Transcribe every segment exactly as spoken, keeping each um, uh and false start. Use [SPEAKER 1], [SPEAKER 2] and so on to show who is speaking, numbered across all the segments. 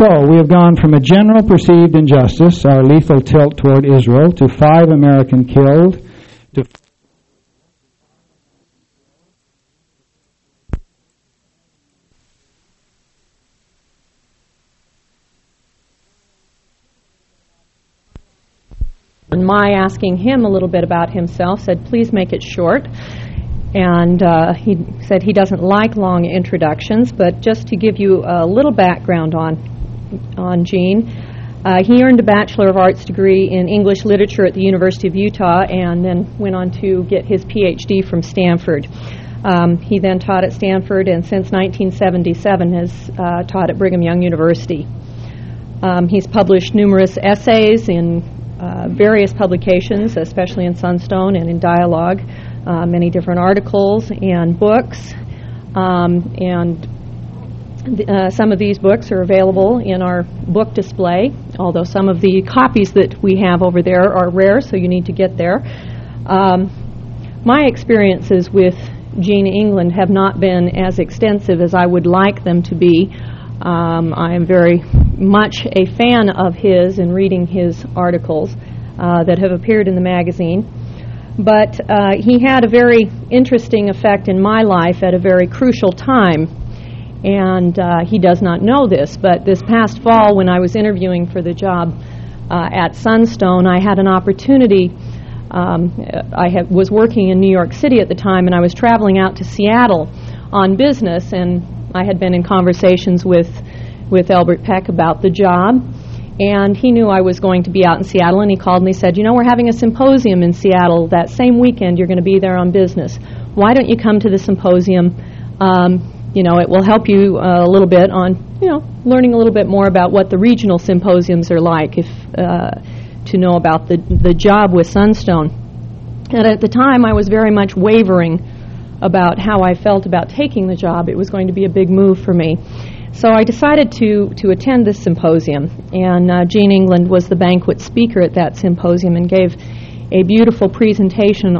[SPEAKER 1] So, we have gone from a general perceived injustice, our lethal tilt toward Israel, to five American killed, to
[SPEAKER 2] And my asking him a little bit about himself said, please make it short. And uh, he said he doesn't like long introductions, but just to give you a little background on on Gene, uh, he earned a Bachelor of Arts degree in English Literature at the University of Utah and then went on to get his P H D from Stanford. Um, he then taught at Stanford and since nineteen seventy-seven has uh, taught at Brigham Young University. Um, he's published numerous essays in uh, various publications, especially in Sunstone and in Dialogue, uh, many different articles and books. Um, and th- uh, some of these books are available in our book display, although some of the copies that we have over there are rare, so you need to get there. Um, my experiences with Gene England have not been as extensive as I would like them to be. Um, I am very much a fan of his and reading his articles uh, that have appeared in the magazine. But uh, he had a very interesting effect in my life at a very crucial time. And uh, he does not know this, but this past fall when I was interviewing for the job uh, at Sunstone, I had an opportunity. Um, I had, was working in New York City at the time, and I was traveling out to Seattle on business, and I had been in conversations with, with Elbert Peck about the job, and he knew I was going to be out in Seattle, and he called me and said, you know, we're having a symposium in Seattle that same weekend. You're going to be there on business. Why don't you come to the symposium? Um, you know, it will help you uh, a little bit on, you know, learning a little bit more about what the regional symposiums are like, if uh, to know about the the job with Sunstone. And at the time, I was very much wavering about how I felt about taking the job. It was going to be a big move for me. So I decided to, to attend this symposium, and uh, Gene England was the banquet speaker at that symposium and gave a beautiful presentation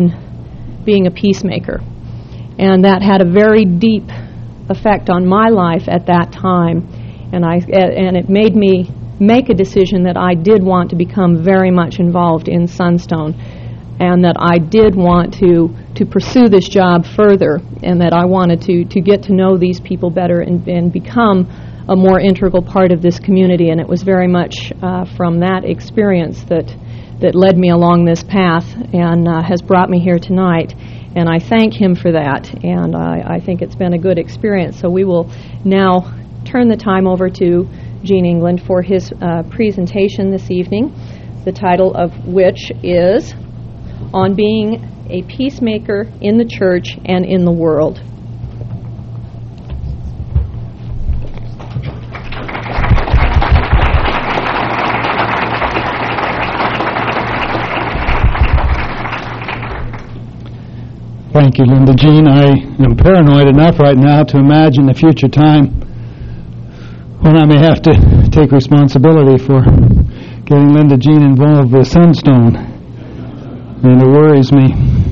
[SPEAKER 2] on being a peacemaker. And that had a very deep effect on my life at that time, and I and it made me make a decision that I did want to become very much involved in Sunstone, and that I did want to to pursue this job further, and that I wanted to, to get to know these people better and, and become a more integral part of this community. And it was very much uh, from that experience that that led me along this path and uh, has brought me here tonight. And I thank him for that, and I, I think it's been a good experience. So we will now turn the time over to Gene England for his uh, presentation this evening, the title of which is On Being a Peacemaker in the Church and in the World.
[SPEAKER 1] Thank you, Linda Jean. I am paranoid enough right now to imagine the future time when I may have to take responsibility for getting Linda Jean involved with Sunstone, and it worries me.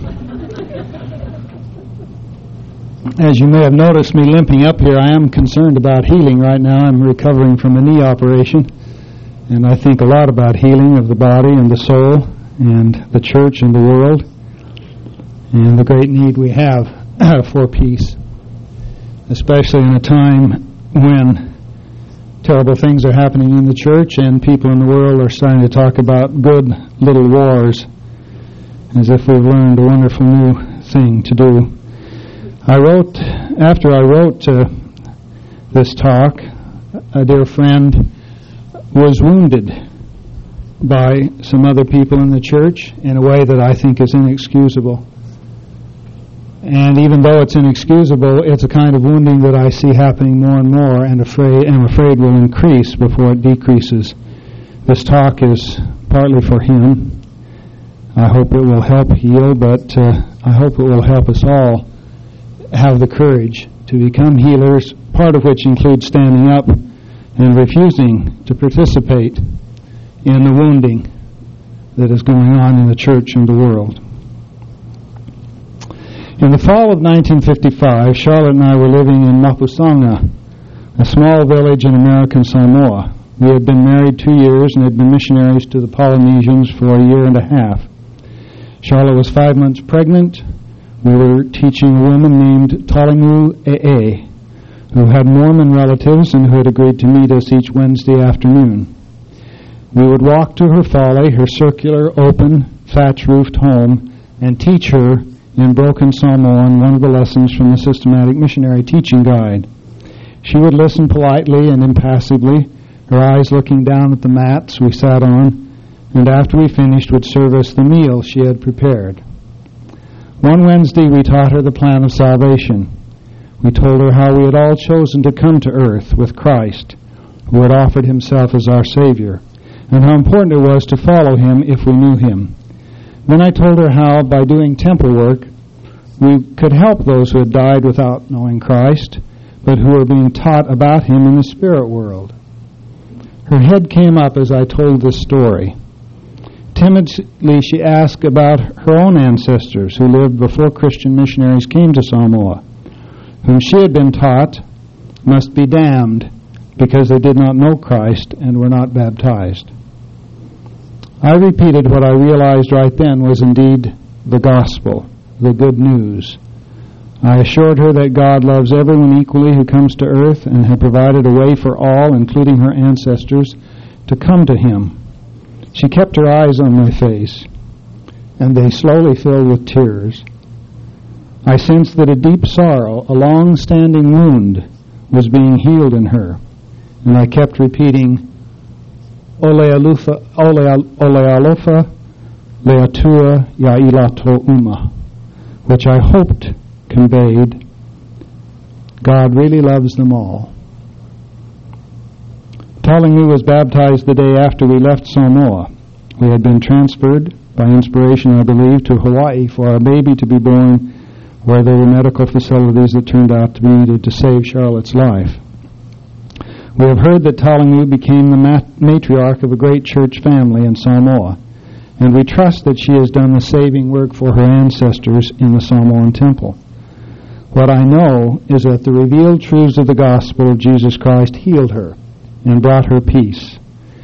[SPEAKER 1] As you may have noticed me limping up here, I am concerned about healing right now. I'm recovering from a knee operation, and I think a lot about healing of the body and the soul and the church and the world, and the great need we have for peace, especially in a time when terrible things are happening in the church and people in the world are starting to talk about good little wars, as if we've learned a wonderful new thing to do. I wrote, after I wrote uh, this talk, a dear friend was wounded by some other people in the church in a way that I think is inexcusable. And even though it's inexcusable, it's a kind of wounding that I see happening more and more, and afraid, I'm afraid will increase before it decreases. This talk is partly for him. I hope it will help heal, but uh, I hope it will help us all have the courage to become healers, part of which includes standing up and refusing to participate in the wounding that is going on in the church and the world. In the fall of nineteen fifty-five, Charlotte and I were living in Mapusanga, a small village in American Samoa. We had been married two years and had been missionaries to the Polynesians for a year and a half. Charlotte was five months pregnant. We were teaching a woman named Talingu Ee, who had Mormon relatives and who had agreed to meet us each Wednesday afternoon. We would walk to her folly, her circular, open, thatch-roofed home, and teach her in broken Samoan one of the lessons from the Systematic Missionary Teaching Guide. She would listen politely and impassively, her eyes looking down at the mats we sat on, and after we finished would serve us the meal she had prepared. One Wednesday we taught her the plan of salvation. We told her how we had all chosen to come to earth with Christ, who had offered himself as our Savior, and how important it was to follow him if we knew him. Then I told her how, by doing temple work, we could help those who had died without knowing Christ, but who were being taught about him in the spirit world. Her head came up as I told this story. Timidly she asked about her own ancestors who lived before Christian missionaries came to Samoa, whom she had been taught must be damned because they did not know Christ and were not baptized. I repeated what I realized right then was indeed the gospel, the good news. I assured her that God loves everyone equally who comes to earth and had provided a way for all, including her ancestors, to come to him. She kept her eyes on my face, and they slowly filled with tears. I sensed that a deep sorrow, a long-standing wound, was being healed in her, and I kept repeating, Olealufa, Olealofa Leatua Yailato Uma, which I hoped conveyed, God really loves them all. Talingu was baptized the day after we left Samoa. We had been transferred, by inspiration I believe, to Hawaii for our baby to be born, where there were medical facilities that turned out to be needed to save Charlotte's life. We have heard that Talingu became the mat- matriarch of a great church family in Samoa, and we trust that she has done the saving work for her ancestors in the Samoan temple. What I know is that the revealed truths of the gospel of Jesus Christ healed her and brought her peace.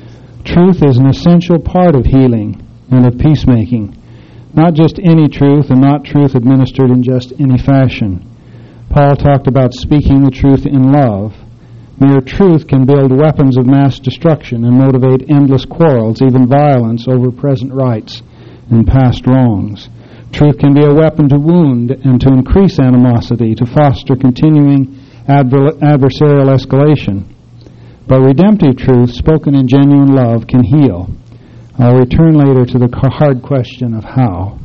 [SPEAKER 1] Truth is an essential part of healing and of peacemaking, not just any truth and not truth administered in just any fashion. Paul talked about speaking the truth in love. Mere truth can build weapons of mass destruction and motivate endless quarrels, even violence over present rights and past wrongs. Truth can be a weapon to wound and to increase animosity, to foster continuing adver- adversarial escalation. But redemptive truth, spoken in genuine love, can heal. I'll return later to the hard question of how.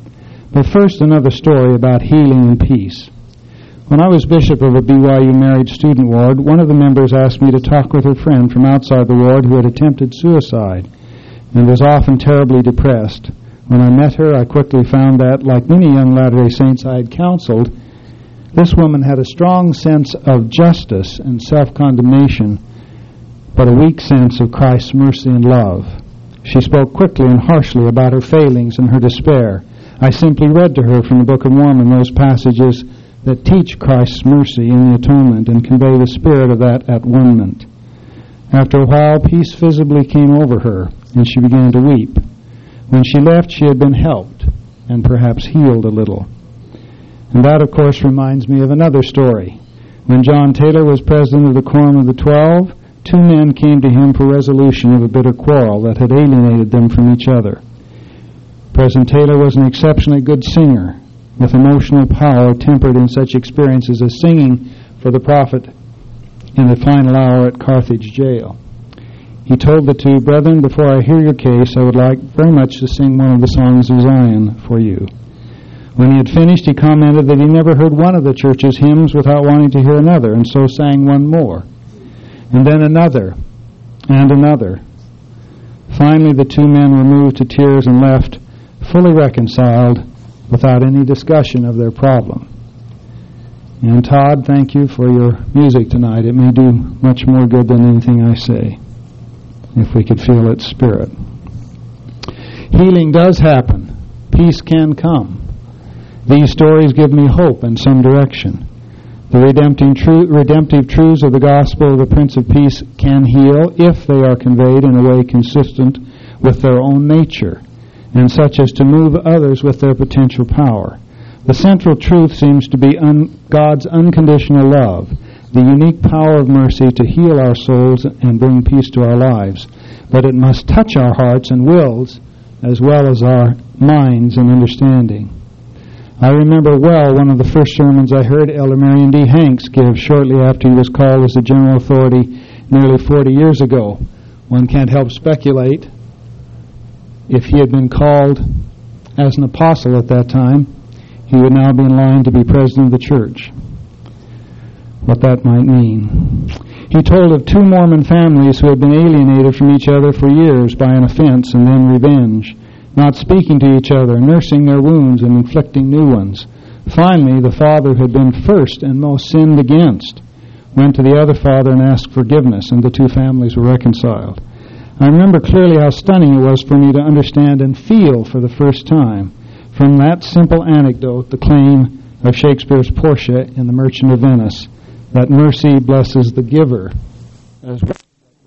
[SPEAKER 1] But first, another story about healing and peace. When I was bishop of a B Y U married student ward, one of the members asked me to talk with her friend from outside the ward who had attempted suicide and was often terribly depressed. When I met her, I quickly found that, like many young Latter-day Saints I had counseled, this woman had a strong sense of justice and self-condemnation, but a weak sense of Christ's mercy and love. She spoke quickly and harshly about her failings and her despair. I simply read to her from the Book of Mormon those passages that teach Christ's mercy in the atonement and convey the spirit of that at-one-ment. After a while, peace visibly came over her, and she began to weep. When she left, she had been helped and perhaps healed a little. And that, of course, reminds me of another story. When John Taylor was president of the Quorum of the Twelve, two men came to him for resolution of a bitter quarrel that had alienated them from each other. President Taylor was an exceptionally good singer, with emotional power tempered in such experiences as singing for the prophet in the final hour at Carthage jail. He told the two, "Brethren, before I hear your case, I would like very much to sing one of the songs of Zion for you." When he had finished, he commented that he never heard one of the church's hymns without wanting to hear another, and so sang one more, and then another, and another. Finally, the two men were moved to tears and left, fully reconciled, without any discussion of their problem. And Todd, thank you for your music tonight. It may do much more good than anything I say, if we could feel its spirit. Healing does happen. Peace can come. These stories give me hope and some direction. The redemptive, tru- redemptive truths of the gospel of the Prince of Peace can heal if they are conveyed in a way consistent with their own nature, and such as to move others with their potential power. The central truth seems to be un- God's unconditional love, the unique power of mercy to heal our souls and bring peace to our lives. But it must touch our hearts and wills as well as our minds and understanding. I remember well one of the first sermons I heard Elder Marion D. Hanks give shortly after he was called as a general authority nearly forty years ago. One can't help speculate if he had been called as an apostle at that time, he would now be in line to be president of the church. What that might mean. He told of two Mormon families who had been alienated from each other for years by an offense and then revenge, not speaking to each other, nursing their wounds and inflicting new ones. Finally, the father who had been first and most sinned against went to the other father and asked forgiveness, and the two families were reconciled. I remember clearly how stunning it was for me to understand and feel for the first time from that simple anecdote the claim of Shakespeare's Portia in The Merchant of Venice, that mercy blesses the giver as well.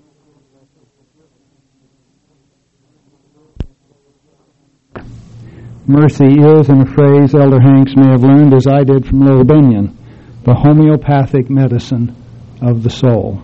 [SPEAKER 1] Mercy is, in a phrase Elder Hanks may have learned as I did from Lowell Benyon, the homeopathic medicine of the soul.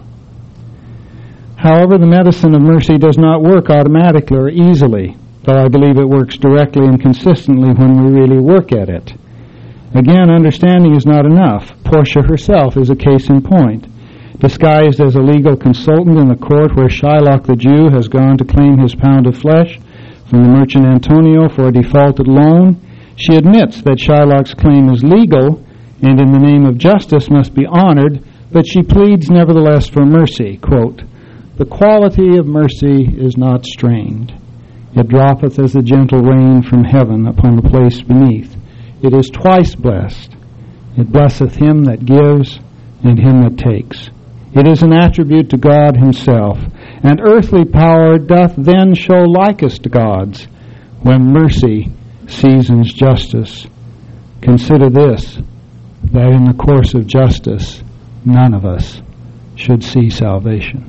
[SPEAKER 1] However, the medicine of mercy does not work automatically or easily, though I believe it works directly and consistently when we really work at it. Again, understanding is not enough. Portia herself is a case in point. Disguised as a legal consultant in the court where Shylock the Jew has gone to claim his pound of flesh from the merchant Antonio for a defaulted loan, she admits that Shylock's claim is legal and in the name of justice must be honored, but she pleads nevertheless for mercy. Quote, "The quality of mercy is not strained. It droppeth as a gentle rain from heaven upon the place beneath. It is twice blessed. It blesseth him that gives and him that takes. It is an attribute to God himself, and earthly power doth then show likest to God's, when mercy seasons justice. Consider this, that in the course of justice none of us should see salvation."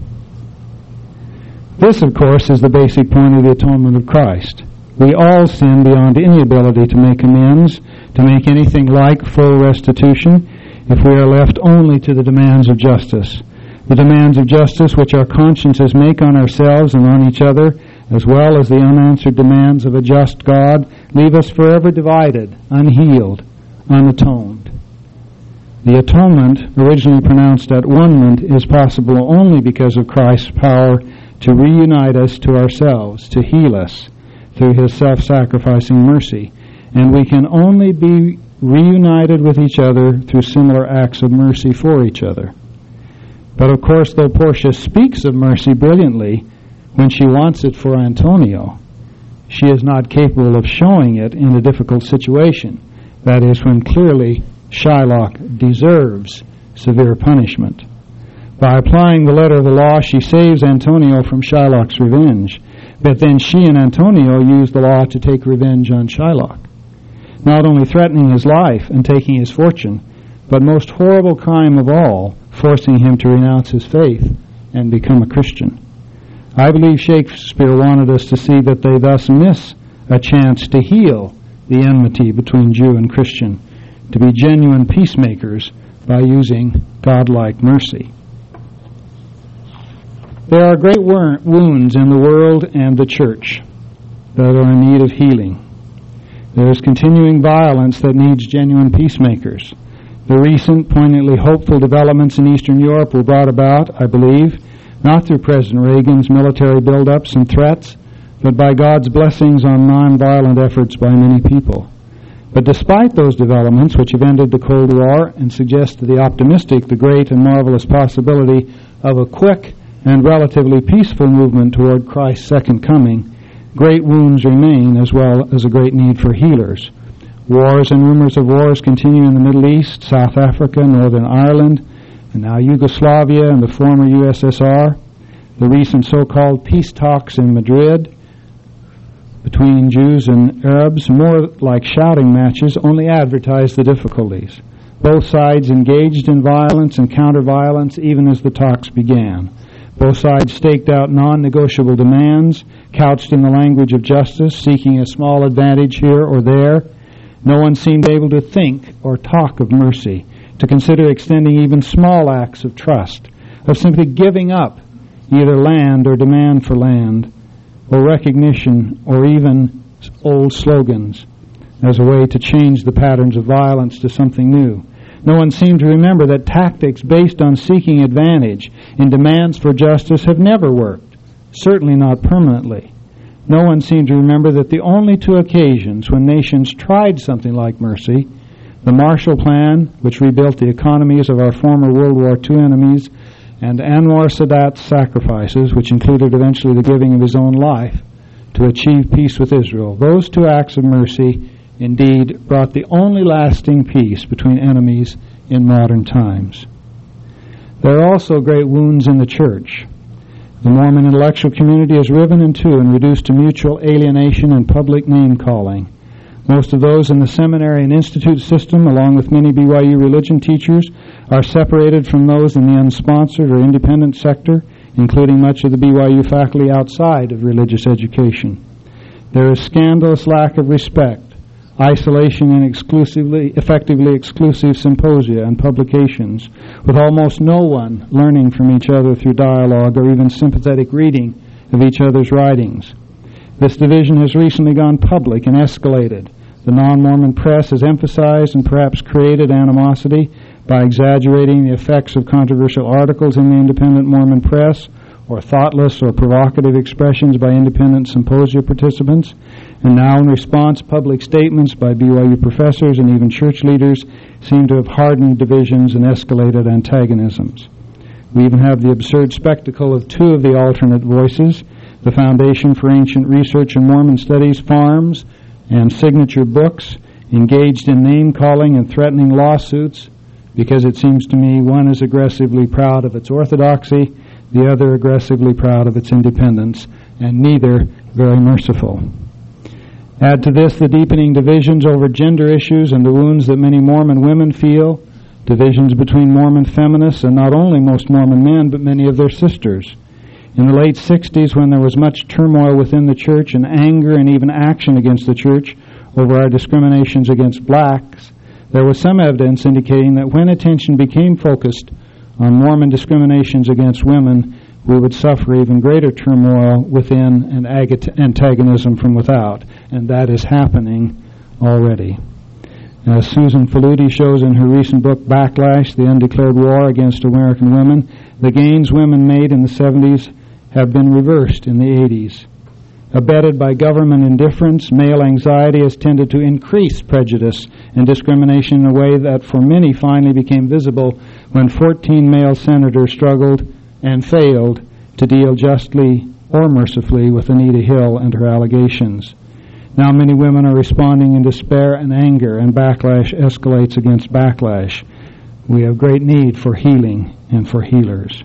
[SPEAKER 1] This, of course, is the basic point of the atonement of Christ. We all sin beyond any ability to make amends, to make anything like full restitution, if we are left only to the demands of justice. The demands of justice which our consciences make on ourselves and on each other, as well as the unanswered demands of a just God, leave us forever divided, unhealed, unatoned. The atonement, originally pronounced at one-ment, is possible only because of Christ's power to reunite us to ourselves, to heal us through his self-sacrificing mercy. And we can only be reunited with each other through similar acts of mercy for each other. But of course, though Portia speaks of mercy brilliantly when she wants it for Antonio, she is not capable of showing it in a difficult situation. That is, when clearly Shylock deserves severe punishment. By applying the letter of the law, she saves Antonio from Shylock's revenge. But then she and Antonio use the law to take revenge on Shylock, not only threatening his life and taking his fortune, but most horrible crime of all, forcing him to renounce his faith and become a Christian. I believe Shakespeare wanted us to see that they thus miss a chance to heal the enmity between Jew and Christian, to be genuine peacemakers by using godlike mercy. There are great wounds in the world and the church that are in need of healing. There is continuing violence that needs genuine peacemakers. The recent, poignantly hopeful developments in Eastern Europe were brought about, I believe, not through President Reagan's military buildups and threats, but by God's blessings on nonviolent efforts by many people. But despite those developments, which have ended the Cold War and suggest to the optimistic the great and marvelous possibility of a quick and relatively peaceful movement toward Christ's second coming, great wounds remain, as well as a great need for healers. Wars and rumors of wars continue in the Middle East, South Africa, Northern Ireland, and now Yugoslavia and the former U S S R. The recent so-called peace talks in Madrid between Jews and Arabs, more like shouting matches, only advertise the difficulties. Both sides engaged in violence and counter-violence even as the talks began. Both sides staked out non-negotiable demands, couched in the language of justice, seeking a small advantage here or there. No one seemed able to think or talk of mercy, to consider extending even small acts of trust, of simply giving up either land or demand for land, or recognition, or even old slogans as a way to change the patterns of violence to something new. No one seemed to remember that tactics based on seeking advantage in demands for justice have never worked, certainly not permanently. No one seemed to remember that the only two occasions when nations tried something like mercy, the Marshall Plan, which rebuilt the economies of our former World War Two enemies, and Anwar Sadat's sacrifices, which included eventually the giving of his own life to achieve peace with Israel. Those two acts of mercy indeed brought the only lasting peace between enemies in modern times. There are also great wounds in the church. The Mormon intellectual community is riven in two and reduced to mutual alienation and public name-calling. Most of those in the seminary and institute system, along with many B Y U religion teachers, are separated from those in the unsponsored or independent sector, including much of the B Y U faculty outside of religious education. There is scandalous lack of respect, isolation in exclusively, effectively exclusive symposia and publications, with almost no one learning from each other through dialogue or even sympathetic reading of each other's writings. This division has recently gone public and escalated. The non-Mormon press has emphasized and perhaps created animosity by exaggerating the effects of controversial articles in the independent Mormon press, or thoughtless or provocative expressions by independent symposia participants. And now, in response, public statements by B Y U professors and even church leaders seem to have hardened divisions and escalated antagonisms. We even have the absurd spectacle of two of the alternate voices, the Foundation for Ancient Research in Mormon Studies, Farms, and Signature Books, engaged in name-calling and threatening lawsuits because it seems to me one is aggressively proud of its orthodoxy, the other aggressively proud of its independence, and neither very merciful. Add to this the deepening divisions over gender issues and the wounds that many Mormon women feel, divisions between Mormon feminists and not only most Mormon men, but many of their sisters. In the late sixties, when there was much turmoil within the church and anger and even action against the church over our discriminations against blacks, there was some evidence indicating that when attention became focused on Mormon discriminations against women, we would suffer even greater turmoil within and ag- antagonism from without, and that is happening already. As Susan Faludi shows in her recent book, Backlash, The Undeclared War Against American Women, the gains women made in the seventies have been reversed in the eighties. Abetted by government indifference, male anxiety has tended to increase prejudice and discrimination in a way that for many finally became visible when fourteen male senators struggled and failed to deal justly or mercifully with Anita Hill and her allegations. Now many women are responding in despair and anger, and backlash escalates against backlash. We have great need for healing and for healers.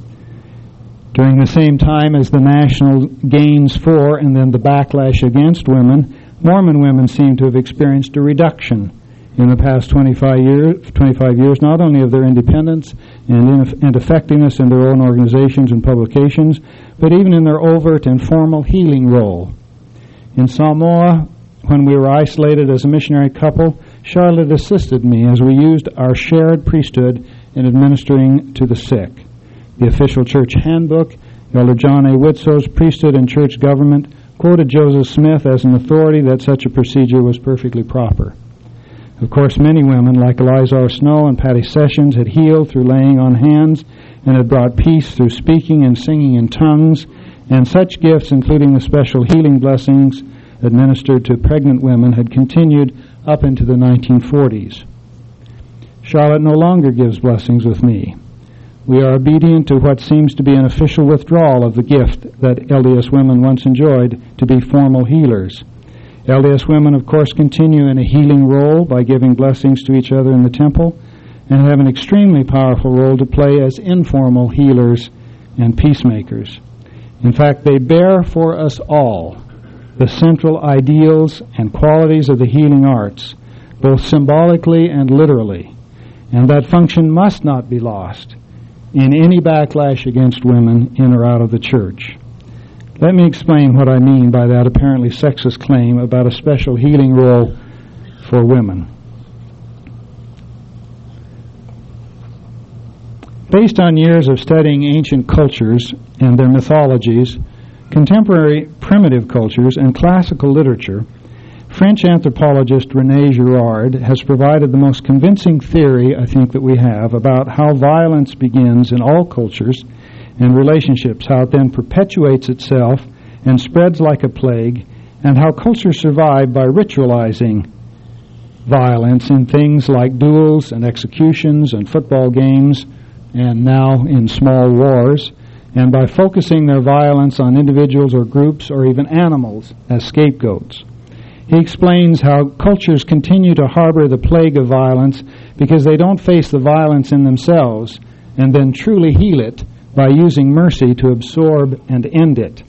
[SPEAKER 1] During the same time as the national gains for and then the backlash against women, Mormon women seem to have experienced a reduction in the past twenty-five years, twenty-five years, not only of their independence and, in, and effectiveness in their own organizations and publications, but even in their overt and formal healing role. In Samoa, when we were isolated as a missionary couple, Charlotte assisted me as we used our shared priesthood in administering to the sick. The official church handbook, Elder John A. Witzow's Priesthood and Church Government, quoted Joseph Smith as an authority that such a procedure was perfectly proper. Of course, many women, like Eliza R. Snow and Patty Sessions, had healed through laying on hands and had brought peace through speaking and singing in tongues, and such gifts, including the special healing blessings administered to pregnant women, had continued up into the nineteen forties. Charlotte no longer gives blessings with me. We are obedient to what seems to be an official withdrawal of the gift that L D S women once enjoyed to be formal healers. L D S women, of course, continue in a healing role by giving blessings to each other in the temple and have an extremely powerful role to play as informal healers and peacemakers. In fact, they bear for us all the central ideals and qualities of the healing arts, both symbolically and literally. and that function must not be lost in any backlash against women in or out of the church. Let me explain what I mean by that apparently sexist claim about a special healing role for women. Based on years of studying ancient cultures and their mythologies, contemporary primitive cultures, and classical literature, French anthropologist René Girard has provided the most convincing theory, I think, that we have about how violence begins in all cultures and relationships, how it then perpetuates itself and spreads like a plague, and how cultures survive by ritualizing violence in things like duels and executions and football games, and now in small wars, and by focusing their violence on individuals or groups or even animals as scapegoats. He explains how cultures continue to harbor the plague of violence because they don't face the violence in themselves and then truly heal it by using mercy to absorb and end it.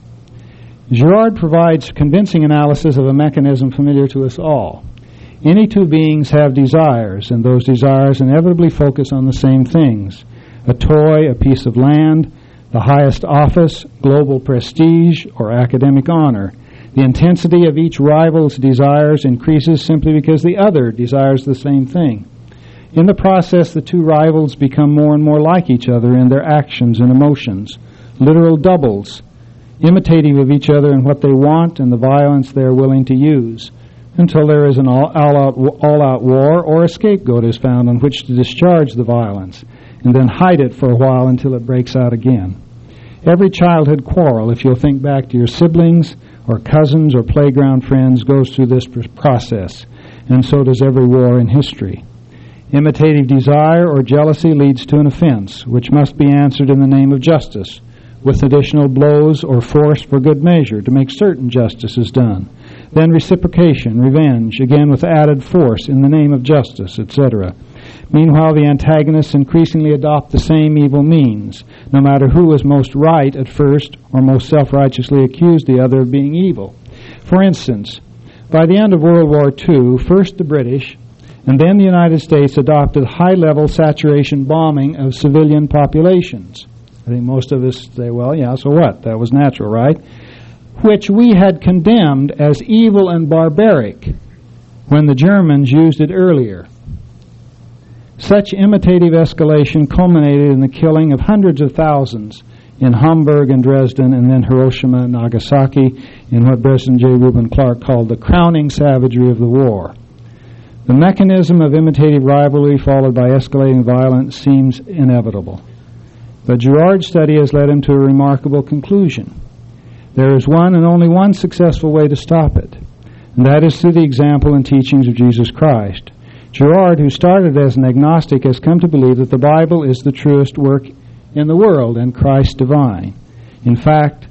[SPEAKER 1] Girard provides convincing analysis of a mechanism familiar to us all. Any two beings have desires, and those desires inevitably focus on the same things: a toy, a piece of land, the highest office, global prestige, or academic honor. The intensity of each rival's desires increases simply because the other desires the same thing. In the process, the two rivals become more and more like each other in their actions and emotions, literal doubles, imitative of each other in what they want and the violence they are willing to use, until there is an all-out, all-out war or a scapegoat is found on which to discharge the violence, and then hide it for a while until it breaks out again. Every childhood quarrel, if you'll think back to your siblings or cousins or playground friends, goes through this process, and so does every war in history. Imitative desire or jealousy leads to an offense, which must be answered in the name of justice, with additional blows or force for good measure to make certain justice is done. Then reciprocation, revenge, again with added force in the name of justice, et cetera. Meanwhile, the antagonists increasingly adopt the same evil means, no matter who was most right at first or most self-righteously accused the other of being evil. For instance, by the end of World War Two, first the British and then the United States adopted high-level saturation bombing of civilian populations. I think most of us say, well, yeah, so what? That was natural, right? Which we had condemned as evil and barbaric when the Germans used it earlier. Such imitative escalation culminated in the killing of hundreds of thousands in Hamburg and Dresden, and then Hiroshima and Nagasaki, in what President J. Reuben Clark called the crowning savagery of the war. The mechanism of imitative rivalry followed by escalating violence seems inevitable. But Girard's study has led him to a remarkable conclusion. There is one and only one successful way to stop it, and that is through the example and teachings of Jesus Christ. Girard, who started as an agnostic, has come to believe that the Bible is the truest work in the world and Christ divine. In fact,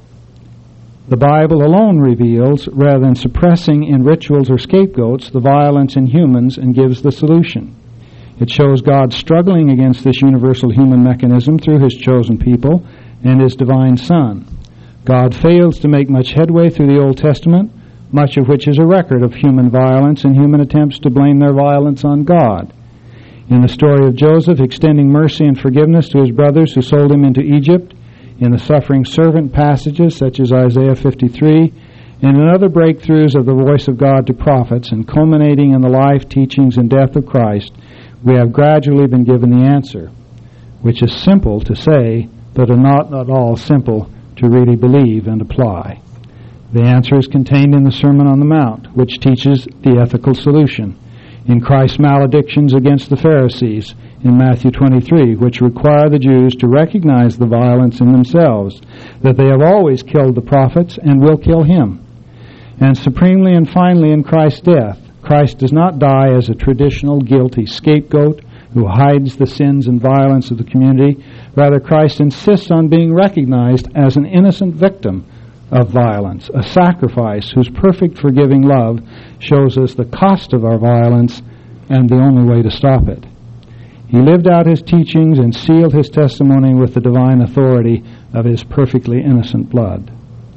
[SPEAKER 1] the Bible alone reveals, rather than suppressing in rituals or scapegoats, the violence in humans and gives the solution. It shows God struggling against this universal human mechanism through his chosen people and his divine Son. God fails to make much headway through the Old Testament, much of which is a record of human violence and human attempts to blame their violence on God. In the story of Joseph extending mercy and forgiveness to his brothers who sold him into Egypt, in the suffering servant passages such as Isaiah fifty-three, and in other breakthroughs of the voice of God to prophets, and culminating in the life, teachings, and death of Christ, we have gradually been given the answer, which is simple to say, but are not at all simple to really believe and apply. The answer is contained in the Sermon on the Mount, which teaches the ethical solution, in Christ's maledictions against the Pharisees in Matthew twenty-three, which require the Jews to recognize the violence in themselves, that they have always killed the prophets and will kill him. And supremely and finally in Christ's death, Christ does not die as a traditional guilty scapegoat who hides the sins and violence of the community. Rather, Christ insists on being recognized as an innocent victim of violence, a sacrifice whose perfect forgiving love shows us the cost of our violence and the only way to stop it. He lived out his teachings and sealed his testimony with the divine authority of his perfectly innocent blood.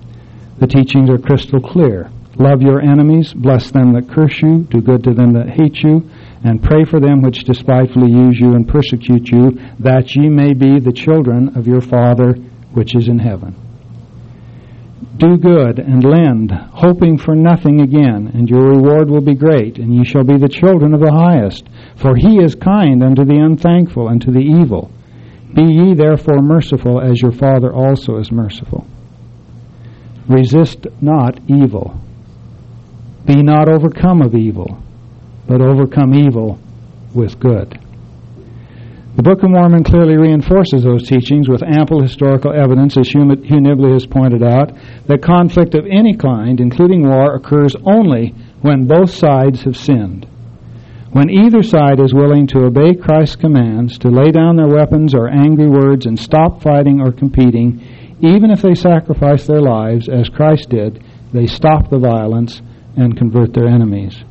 [SPEAKER 1] The teachings are crystal clear. Love your enemies, bless them that curse you, do good to them that hate you, and pray for them which despitefully use you and persecute you, that ye may be the children of your Father which is in heaven. Do good and lend, hoping for nothing again, and your reward will be great, and ye shall be the children of the highest. For he is kind unto the unthankful and to the evil. Be ye therefore merciful, as your Father also is merciful. Resist not evil. Be not overcome of evil, but overcome evil with good. The Book of Mormon clearly reinforces those teachings with ample historical evidence, as Hugh Nibley has pointed out, that conflict of any kind, including war, occurs only when both sides have sinned. When either side is willing to obey Christ's commands, to lay down their weapons or angry words and stop fighting or competing, even if they sacrifice their lives, as Christ did, they stop the violence and convert their enemies.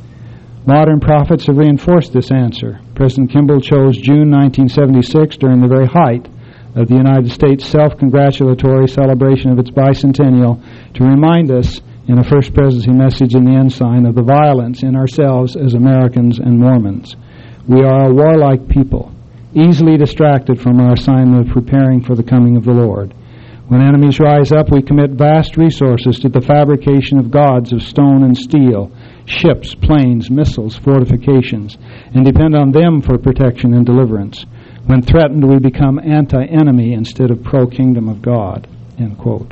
[SPEAKER 1] Modern prophets have reinforced this answer. President Kimball chose June nineteen seventy-six during the very height of the United States self-congratulatory celebration of its bicentennial to remind us in a First Presidency message in the Ensign of the violence in ourselves as Americans and Mormons. We are a warlike people, easily distracted from our assignment of preparing for the coming of the Lord. When enemies rise up, we commit vast resources to the fabrication of gods of stone and steel, ships, planes, missiles, fortifications, and depend on them for protection and deliverance. When threatened, we become anti-enemy instead of pro-kingdom of God." End quote.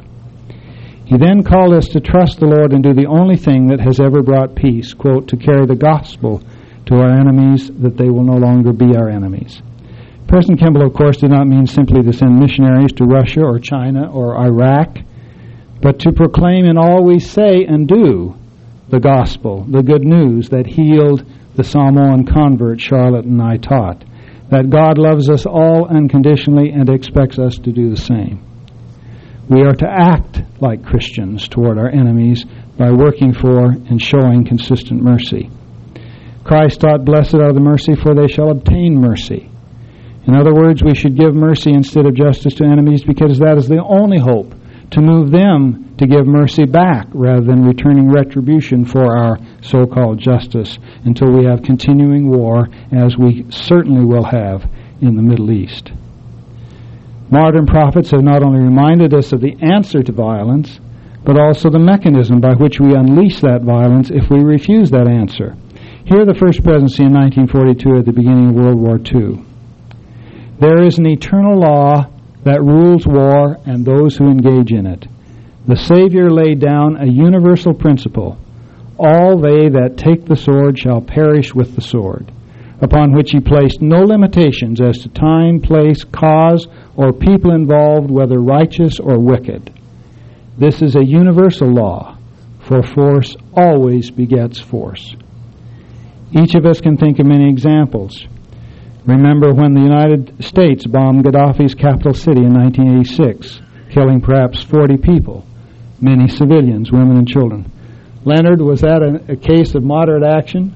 [SPEAKER 1] He then called us to trust the Lord and do the only thing that has ever brought peace, quote, "to carry the gospel to our enemies, that they will no longer be our enemies." President Kimball, of course, did not mean simply to send missionaries to Russia or China or Iraq, but to proclaim in all we say and do the gospel, the good news that healed the Samoan convert Charlotte and I taught, that God loves us all unconditionally and expects us to do the same. We are to act like Christians toward our enemies by working for and showing consistent mercy. Christ taught, "Blessed are the mercy, for they shall obtain mercy." In other words, we should give mercy instead of justice to enemies because that is the only hope to move them to give mercy back rather than returning retribution for our so-called justice until we have continuing war, as we certainly will have in the Middle East. Modern prophets have not only reminded us of the answer to violence, but also the mechanism by which we unleash that violence if we refuse that answer. Hear the First Presidency in nineteen forty-two at the beginning of World War Two. "There is an eternal law that rules war and those who engage in it. The Savior laid down a universal principle. All they that take the sword shall perish with the sword, upon which he placed no limitations as to time, place, cause, or people involved, whether righteous or wicked. This is a universal law, for force always begets force." Each of us can think of many examples. Remember when the United States bombed Gaddafi's capital city in nineteen eighty-six, killing perhaps forty people, many civilians, women and children. Leonard, was that a, a case of moderate action?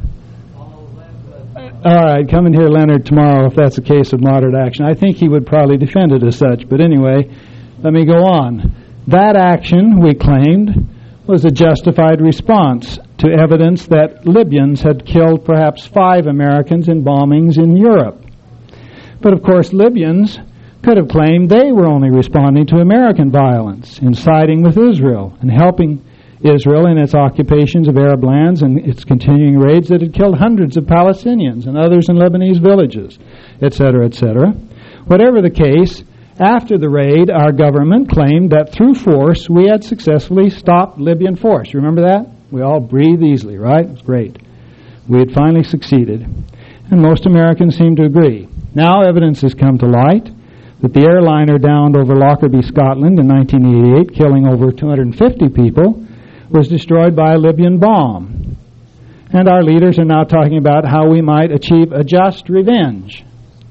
[SPEAKER 1] All right, come in here, Leonard, tomorrow if that's a case of moderate action. I think he would probably defend it as such, but anyway, let me go on. That action, we claimed, was a justified response to evidence that Libyans had killed perhaps five Americans in bombings in Europe. But of course, Libyans could have claimed they were only responding to American violence in siding with Israel and helping Israel in its occupations of Arab lands and its continuing raids that had killed hundreds of Palestinians and others in Lebanese villages, et cetera, et cetera. Whatever the case, after the raid, our government claimed that through force we had successfully stopped Libyan force. Remember that? We all breathed easily, right? It was great. We had finally succeeded. And most Americans seem to agree. Now evidence has come to light that the airliner downed over Lockerbie, Scotland in nineteen eighty-eight, killing over two hundred fifty people, was destroyed by a Libyan bomb. And our leaders are now talking about how we might achieve a just revenge.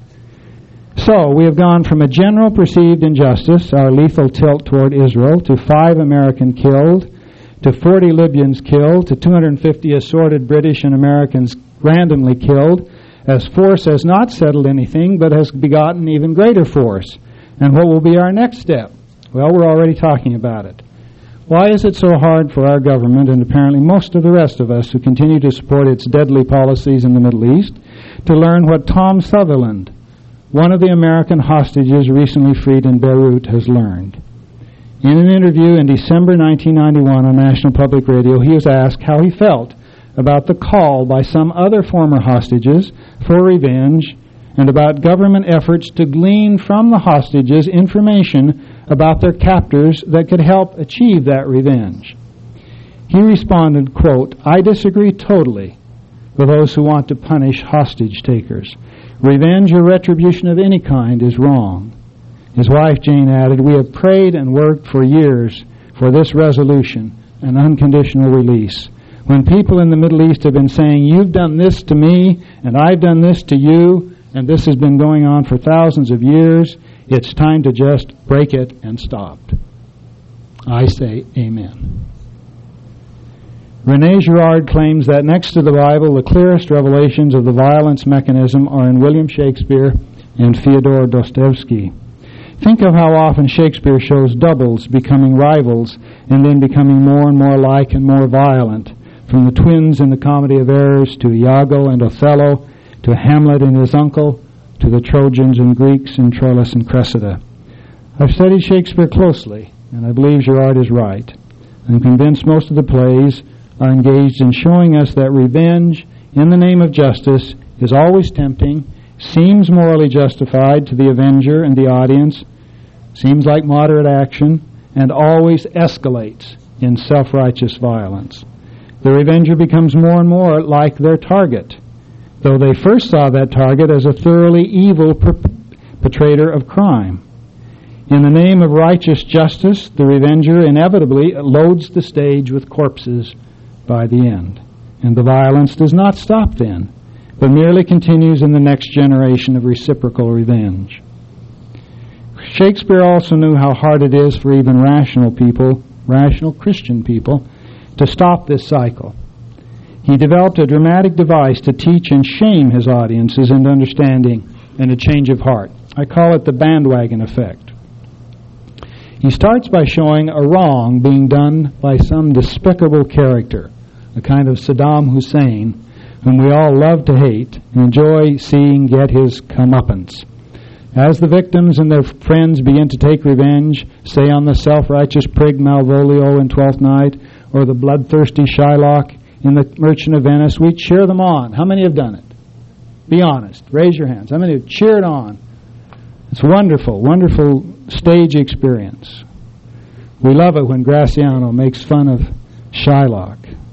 [SPEAKER 1] So, we have gone from a general perceived injustice, our lethal tilt toward Israel, to five American killed, to forty Libyans killed, to two hundred fifty assorted British and Americans randomly killed, as force has not settled anything, but has begotten even greater force. And what will be our next step? Well, we're already talking about it. Why is it so hard for our government, and apparently most of the rest of us who continue to support its deadly policies in the Middle East, to learn what Tom Sutherland, one of the American hostages recently freed in Beirut, has learned? In an interview in December nineteen ninety-one on National Public Radio, he was asked how he felt about the call by some other former hostages for revenge and about government efforts to glean from the hostages information about their captors that could help achieve that revenge. He responded, quote, "I disagree totally with those who want to punish hostage takers. Revenge or retribution of any kind is wrong." His wife, Jane, added, "We have prayed and worked for years for this resolution and unconditional release. When people in the Middle East have been saying, 'You've done this to me, and I've done this to you,' and this has been going on for thousands of years, it's time to just break it and stop." I say amen. René Girard claims that next to the Bible, the clearest revelations of the violence mechanism are in William Shakespeare and Fyodor Dostoevsky. Think of how often Shakespeare shows doubles becoming rivals and then becoming more and more alike and more violent, from the twins in the Comedy of Errors to Iago and Othello to Hamlet and his uncle to the Trojans and Greeks in Troilus and Cressida. I've studied Shakespeare closely, and I believe Girard is right. I'm convinced most of the plays are engaged in showing us that revenge in the name of justice is always tempting, seems morally justified to the avenger and the audience, seems like moderate action, and always escalates in self-righteous violence. The revenger becomes more and more like their target, though they first saw that target as a thoroughly evil perpetrator of crime. In the name of righteous justice, the revenger inevitably loads the stage with corpses by the end. And the violence does not stop then, but merely continues in the next generation of reciprocal revenge. Shakespeare also knew how hard it is for even rational people, rational Christian people, to stop this cycle. He developed a dramatic device to teach and shame his audiences into understanding and a change of heart. I call it the bandwagon effect. He starts by showing a wrong being done by some despicable character, a kind of Saddam Hussein, whom we all love to hate and enjoy seeing get his comeuppance. As the victims and their friends begin to take revenge, say on the self-righteous prig Malvolio in Twelfth Night, or the bloodthirsty Shylock in The Merchant of Venice, we cheer them on. How many have done it? Be honest. Raise your hands. How many have cheered on? It's wonderful, wonderful stage experience. We love it when Graciano makes fun of Shylock.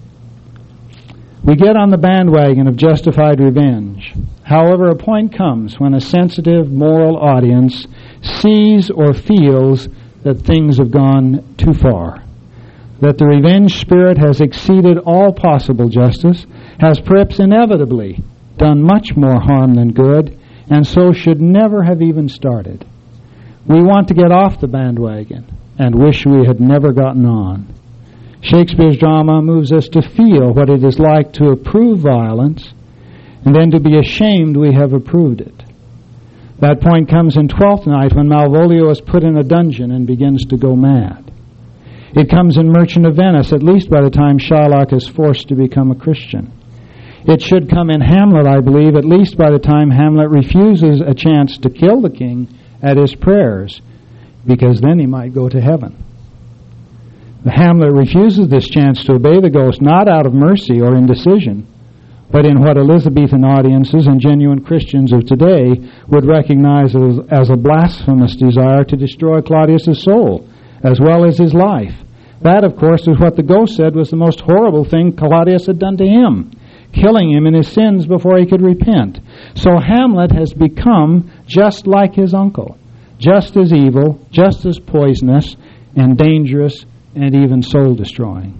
[SPEAKER 1] We get on the bandwagon of justified revenge. However, a point comes when a sensitive, moral audience sees or feels that things have gone too far, that the revenge spirit has exceeded all possible justice, has perhaps inevitably done much more harm than good, and so should never have even started. We want to get off the bandwagon and wish we had never gotten on. Shakespeare's drama moves us to feel what it is like to approve violence and then to be ashamed we have approved it. That point comes in Twelfth Night when Malvolio is put in a dungeon and begins to go mad. It comes in Merchant of Venice, at least by the time Shylock is forced to become a Christian. It should come in Hamlet, I believe, at least by the time Hamlet refuses a chance to kill the king at his prayers, because then he might go to heaven. The Hamlet refuses this chance to obey the ghost, not out of mercy or indecision, but in what Elizabethan audiences and genuine Christians of today would recognize as, as a blasphemous desire to destroy Claudius's soul, as well as his life. That, of course, is what the ghost said was the most horrible thing Claudius had done to him, killing him in his sins before he could repent. So Hamlet has become just like his uncle, just as evil, just as poisonous and dangerous and even soul-destroying.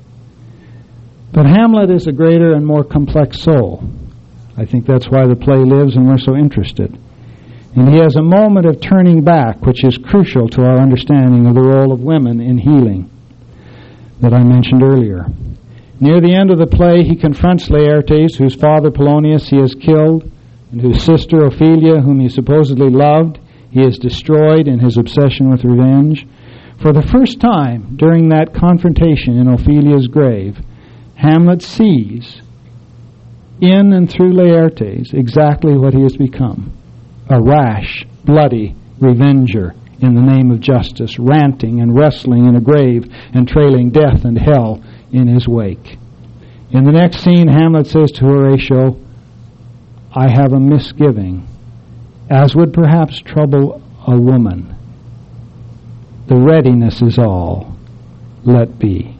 [SPEAKER 1] But Hamlet is a greater and more complex soul. I think that's why the play lives and we're so interested. And he has a moment of turning back, which is crucial to our understanding of the role of women in healing that I mentioned earlier. Near the end of the play, he confronts Laertes, whose father Polonius he has killed, and whose sister Ophelia, whom he supposedly loved, he has destroyed in his obsession with revenge. For the first time during that confrontation in Ophelia's grave, Hamlet sees in and through Laertes exactly what he has become: a rash, bloody revenger in the name of justice, ranting and wrestling in a grave and trailing death and hell in his wake. In the next scene, Hamlet says to Horatio, I have a misgiving, as would perhaps trouble a woman. The readiness is all, let be.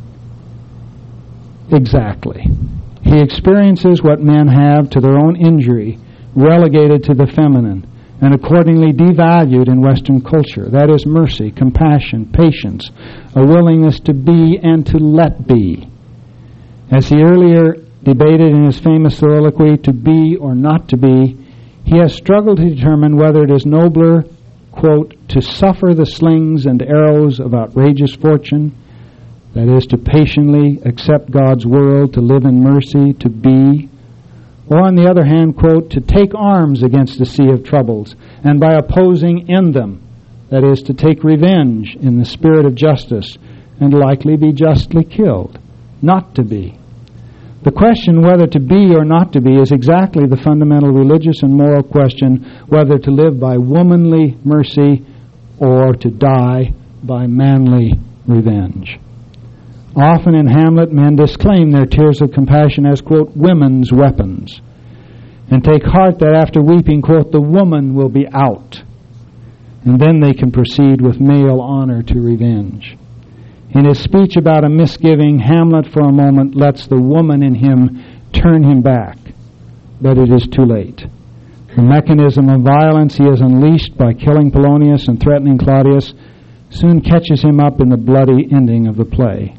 [SPEAKER 1] Exactly. He experiences what men have to their own injury, relegated to the feminine, and accordingly devalued in Western culture. That is mercy, compassion, patience, a willingness to be and to let be. As he earlier debated in his famous soliloquy, to be or not to be, he has struggled to determine whether it is nobler, quote, to suffer the slings and arrows of outrageous fortune, that is, to patiently accept God's world, to live in mercy, to be, or on the other hand, quote, to take arms against a sea of troubles, and by opposing end them, that is, to take revenge in the spirit of justice, and likely be justly killed, not to be. The question whether to be or not to be is exactly the fundamental religious and moral question, whether to live by womanly mercy or to die by manly revenge. Often in Hamlet, men disclaim their tears of compassion as, quote, women's weapons, and take heart that after weeping, quote, the woman will be out, and then they can proceed with male honor to revenge. In his speech about a misgiving, Hamlet for a moment lets the woman in him turn him back, but it is too late. The mechanism of violence he has unleashed by killing Polonius and threatening Claudius soon catches him up in the bloody ending of the play.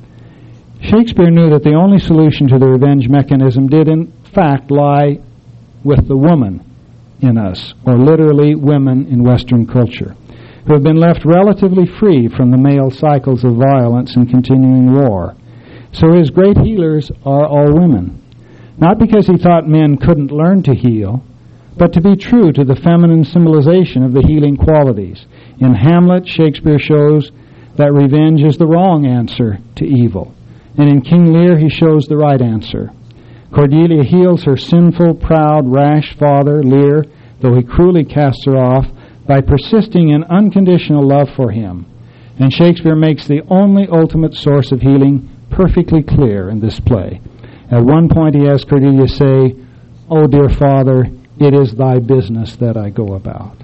[SPEAKER 1] Shakespeare knew that the only solution to the revenge mechanism did in fact lie with the woman in us, or literally women in Western culture, who have been left relatively free from the male cycles of violence and continuing war. So his great healers are all women, not because he thought men couldn't learn to heal, but to be true to the feminine symbolization of the healing qualities. In Hamlet, Shakespeare shows that revenge is the wrong answer to evil. And in King Lear, he shows the right answer. Cordelia heals her sinful, proud, rash father, Lear, though he cruelly casts her off, by persisting in unconditional love for him. And Shakespeare makes the only ultimate source of healing perfectly clear in this play. At one point he has Cordelia say, "O dear father, it is thy business that I go about."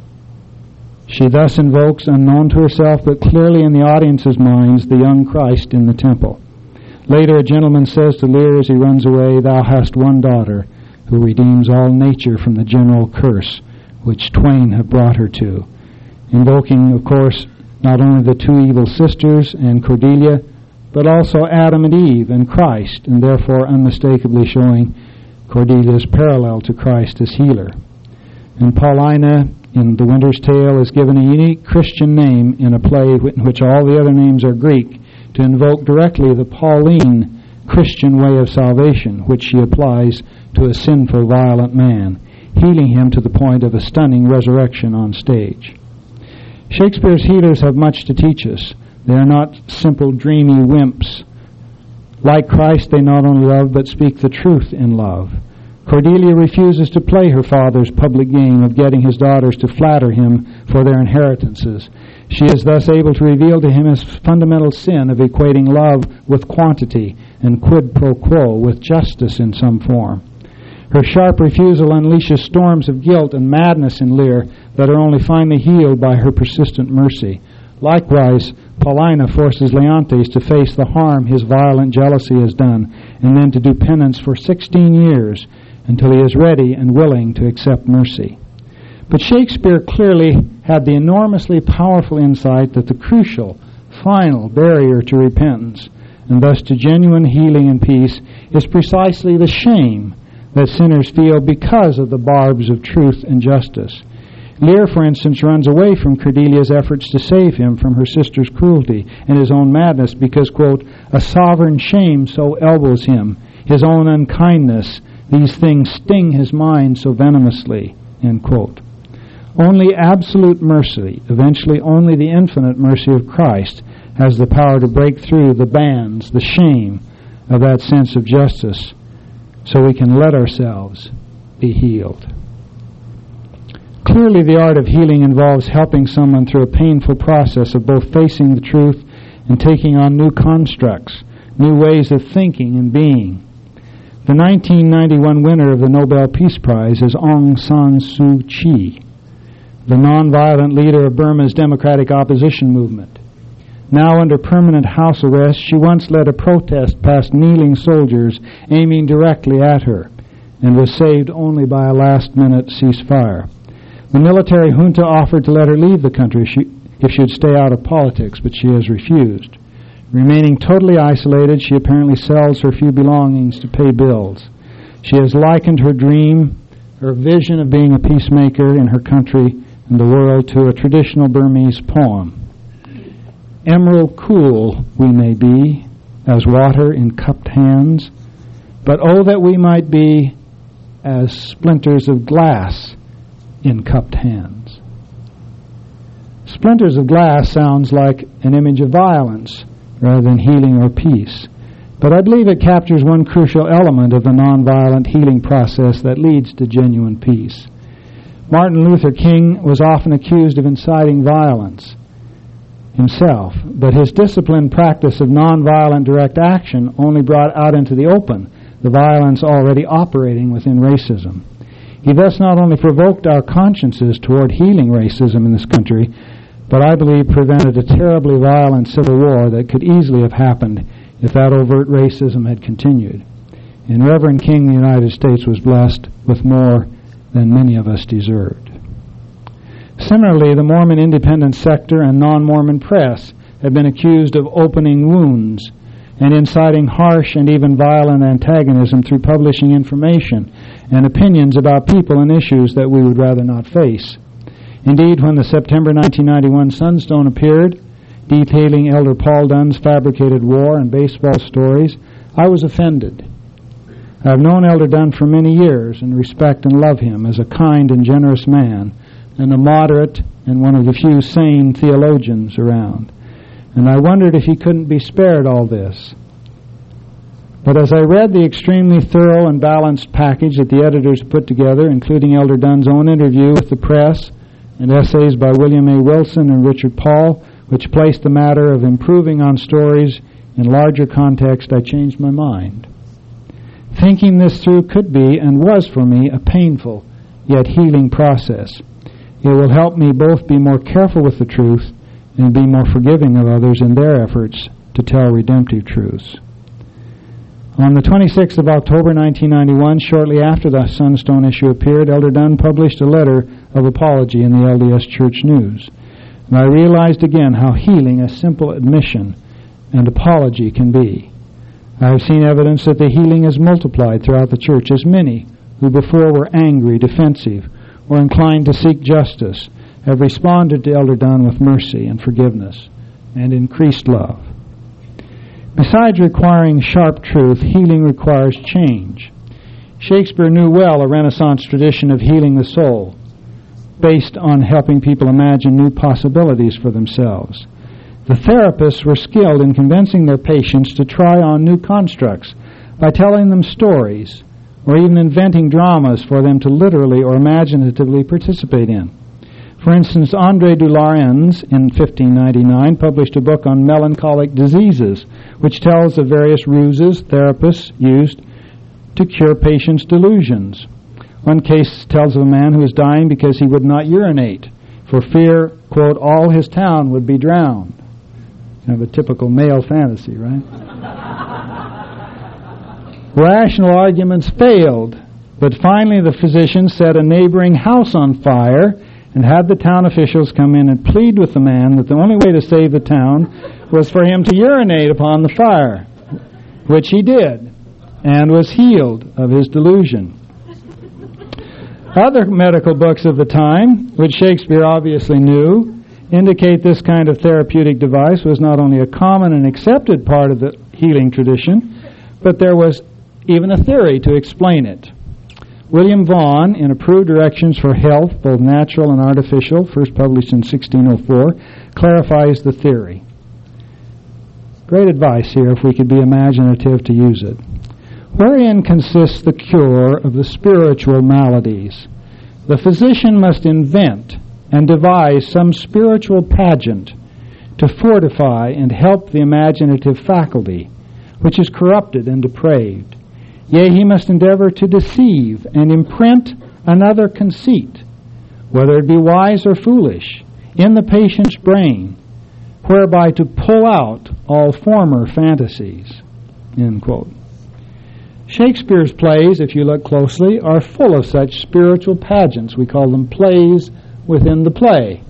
[SPEAKER 1] She thus invokes, unknown to herself, but clearly in the audience's minds, the young Christ in the temple. Later, a gentleman says to Lear as he runs away, "Thou hast one daughter who redeems all nature from the general curse which twain have brought her to," invoking, of course, not only the two evil sisters and Cordelia, but also Adam and Eve and Christ, and therefore unmistakably showing Cordelia's parallel to Christ as healer. And Paulina, in The Winter's Tale, is given a unique Christian name in a play in which all the other names are Greek, to invoke directly the Pauline Christian way of salvation, which she applies to a sinful, violent man, healing him to the point of a stunning resurrection on stage. Shakespeare's healers have much to teach us. They are not simple, dreamy wimps. Like Christ, they not only love, but speak the truth in love. Cordelia refuses to play her father's public game of getting his daughters to flatter him for their inheritances. She is thus able to reveal to him his fundamental sin of equating love with quantity and quid pro quo with justice in some form. Her sharp refusal unleashes storms of guilt and madness in Lear that are only finally healed by her persistent mercy. Likewise, Paulina forces Leontes to face the harm his violent jealousy has done, and then to do penance for sixteen years until he is ready and willing to accept mercy. But Shakespeare clearly had the enormously powerful insight that the crucial, final barrier to repentance, and thus to genuine healing and peace, is precisely the shame that sinners feel because of the barbs of truth and justice. Lear, for instance, runs away from Cordelia's efforts to save him from her sister's cruelty and his own madness because, quote, "a sovereign shame so elbows him, his own unkindness, these things sting his mind so venomously," end quote. Only absolute mercy, eventually only the infinite mercy of Christ, has the power to break through the bands, the shame of that sense of justice, so we can let ourselves be healed. Clearly, the art of healing involves helping someone through a painful process of both facing the truth and taking on new constructs, new ways of thinking and being. The nineteen ninety-one winner of the Nobel Peace Prize is Aung San Suu Kyi, the nonviolent leader of Burma's democratic opposition movement. Now under permanent house arrest, she once led a protest past kneeling soldiers aiming directly at her and was saved only by a last-minute ceasefire. The military junta offered to let her leave the country if she would stay out of politics, but she has refused. Remaining totally isolated, she apparently sells her few belongings to pay bills. She has likened her dream, her vision of being a peacemaker in her country and the world, to a traditional Burmese poem. Emerald cool we may be, as water in cupped hands, but oh that we might be as splinters of glass in cupped hands. Splinters of glass sounds like an image of violence rather than healing or peace, but I believe it captures one crucial element of the nonviolent healing process that leads to genuine peace. Martin Luther King was often accused of inciting violence himself, but his disciplined practice of nonviolent direct action only brought out into the open the violence already operating within racism. He thus not only provoked our consciences toward healing racism in this country, but I believe prevented a terribly violent civil war that could easily have happened if that overt racism had continued. And Reverend King, the United States, was blessed with more than many of us deserved. Similarly, the Mormon independent sector and non-Mormon press have been accused of opening wounds and inciting harsh and even violent antagonism through publishing information and opinions about people and issues that we would rather not face. Indeed, when the September nineteen ninety-one Sunstone appeared, detailing Elder Paul Dunn's fabricated war and baseball stories, I was offended. I have known Elder Dunn for many years and respect and love him as a kind and generous man and a moderate and one of the few sane theologians around. And I wondered if he couldn't be spared all this. But as I read the extremely thorough and balanced package that the editors put together, including Elder Dunn's own interview with the press and essays by William A. Wilson and Richard Paul, which placed the matter of improving on stories in larger context, I changed my mind. Thinking this through could be, and was for me, a painful yet healing process. It will help me both be more careful with the truth and be more forgiving of others in their efforts to tell redemptive truths. On the twenty-sixth of October nineteen ninety-one, shortly after the Sunstone issue appeared, Elder Dunn published a letter of apology in the L D S Church News. And I realized again how healing a simple admission and apology can be. I have seen evidence that the healing is multiplied throughout the church, as many who before were angry, defensive, or inclined to seek justice have responded to Elder Dunn with mercy and forgiveness and increased love. Besides requiring sharp truth, healing requires change. Shakespeare knew well a Renaissance tradition of healing the soul, based on helping people imagine new possibilities for themselves. The therapists were skilled in convincing their patients to try on new constructs by telling them stories or even inventing dramas for them to literally or imaginatively participate in. For instance, André de Lorentz in fifteen ninety-nine published a book on melancholic diseases, which tells of various ruses therapists used to cure patients' delusions. One case tells of a man who was dying because he would not urinate for fear, quote, all his town would be drowned. Kind of a typical male fantasy, right? Rational arguments failed, but finally the physician set a neighboring house on fire and had the town officials come in and plead with the man that the only way to save the town was for him to urinate upon the fire, which he did, and was healed of his delusion. Other medical books of the time, which Shakespeare obviously knew, indicate this kind of therapeutic device was not only a common and accepted part of the healing tradition, but there was even a theory to explain it. William Vaughan, in Approved Directions for Health, both Natural and Artificial, first published in sixteen oh four, clarifies the theory. Great advice here if we could be imaginative to use it. Wherein consists the cure of the spiritual maladies? The physician must invent and devise some spiritual pageant to fortify and help the imaginative faculty, which is corrupted and depraved. Yea, he must endeavor to deceive and imprint another conceit, whether it be wise or foolish, in the patient's brain, whereby to pull out all former fantasies. End quote. Shakespeare's plays, if you look closely, are full of such spiritual pageants. We call them plays within the play.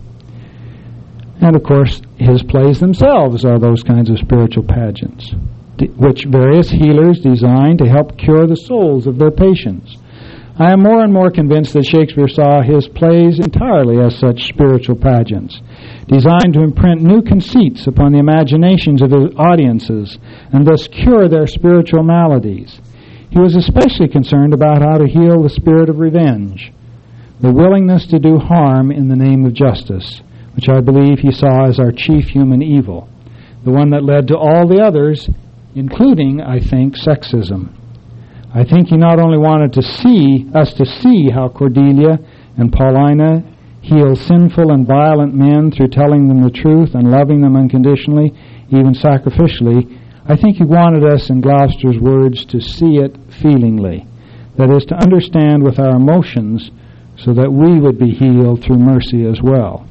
[SPEAKER 1] And of course, his plays themselves are those kinds of spiritual pageants, which various healers design to help cure the souls of their patients. I am more and more convinced that Shakespeare saw his plays entirely as such spiritual pageants, designed to imprint new conceits upon the imaginations of his audiences and thus cure their spiritual maladies. He was especially concerned about how to heal the spirit of revenge, the willingness to do harm in the name of justice, which I believe he saw as our chief human evil, the one that led to all the others, including, I think, sexism. I think he not only wanted to see us to see how Cordelia and Paulina heal sinful and violent men through telling them the truth and loving them unconditionally, even sacrificially. I think he wanted us, in Gloucester's words, to see it feelingly. That is, to understand with our emotions so that we would be healed through mercy as well.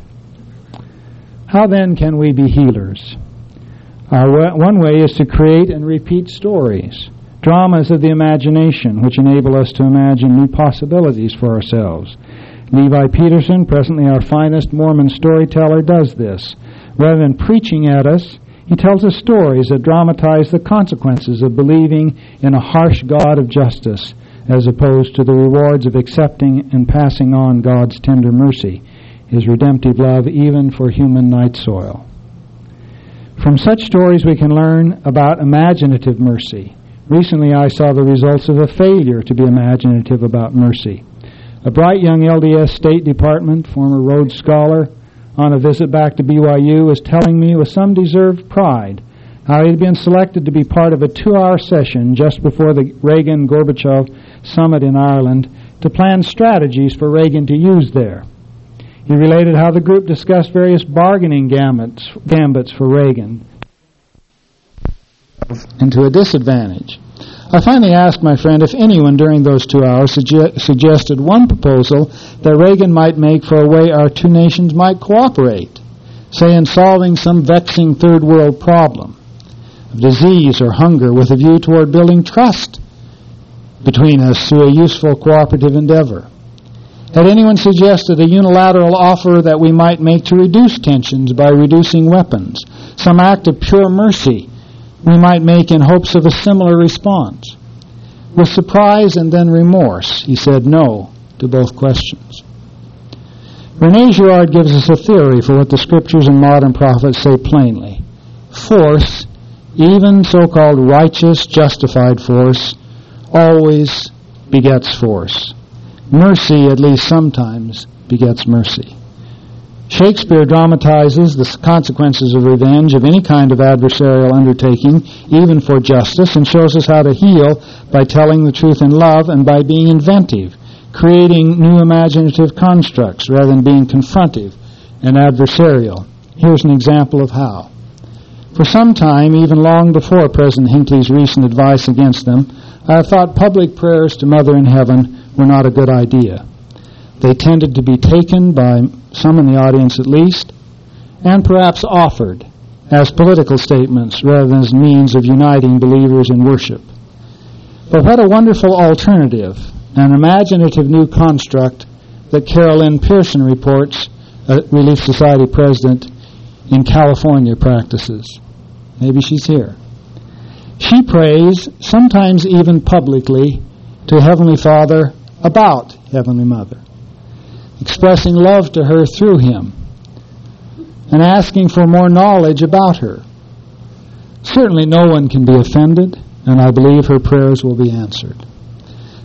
[SPEAKER 1] How then can we be healers? Our one way is to create and repeat stories, dramas of the imagination, which enable us to imagine new possibilities for ourselves. Levi Peterson, presently our finest Mormon storyteller, does this. Rather than preaching at us, he tells us stories that dramatize the consequences of believing in a harsh God of justice, as opposed to the rewards of accepting and passing on God's tender mercy, His redemptive love even for human night soil. From such stories we can learn about imaginative mercy. Recently I saw the results of a failure to be imaginative about mercy. A bright young L D S State Department, former Rhodes Scholar, on a visit back to B Y U, was telling me with some deserved pride how he had been selected to be part of a two-hour session just before the Reagan-Gorbachev summit in Ireland to plan strategies for Reagan to use there. He related how the group discussed various bargaining gambits, gambits for Reagan into a disadvantage. I finally asked my friend if anyone during those two hours suge- suggested one proposal that Reagan might make for a way our two nations might cooperate, say in solving some vexing third world problem of disease or hunger, with a view toward building trust between us through a useful cooperative endeavor. Had anyone suggested a unilateral offer that we might make to reduce tensions by reducing weapons, some act of pure mercy we might make in hopes of a similar response? With surprise and then remorse, he said no to both questions. René Girard gives us a theory for what the Scriptures and modern prophets say plainly. Force, even so-called righteous, justified force, always begets force. Mercy, at least sometimes, begets mercy. Shakespeare dramatizes the consequences of revenge of any kind of adversarial undertaking, even for justice, and shows us how to heal by telling the truth in love and by being inventive, creating new imaginative constructs rather than being confrontive and adversarial. Here's an example of how. For some time, even long before President Hinckley's recent advice against them, I have thought public prayers to Mother in Heaven were not a good idea. They tended to be taken, by some in the audience at least, and perhaps offered as political statements rather than as means of uniting believers in worship. But what a wonderful alternative, an imaginative new construct that Carolyn Pearson reports, a Relief Society president in California, practices. Maybe she's here. She prays, sometimes even publicly, to Heavenly Father about Heavenly Mother, expressing love to her through Him, and asking for more knowledge about her. Certainly no one can be offended, and I believe her prayers will be answered.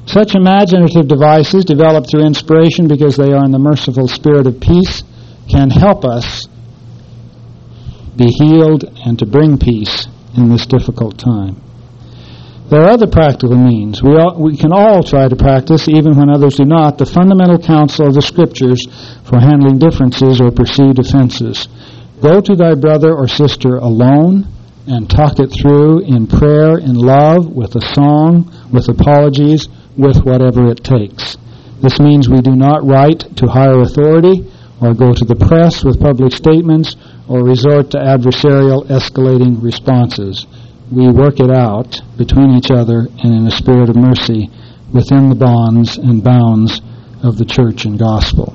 [SPEAKER 1] Such imaginative devices, developed through inspiration because they are in the merciful spirit of peace, can help us be healed and to bring peace in this difficult time. There are other practical means. We, all, we can all try to practice, even when others do not, the fundamental counsel of the Scriptures for handling differences or perceived offenses. Go to thy brother or sister alone and talk it through in prayer, in love, with a song, with apologies, with whatever it takes. This means we do not write to higher authority or go to the press with public statements or resort to adversarial escalating responses. We work it out between each other and in a spirit of mercy within the bonds and bounds of the church and gospel.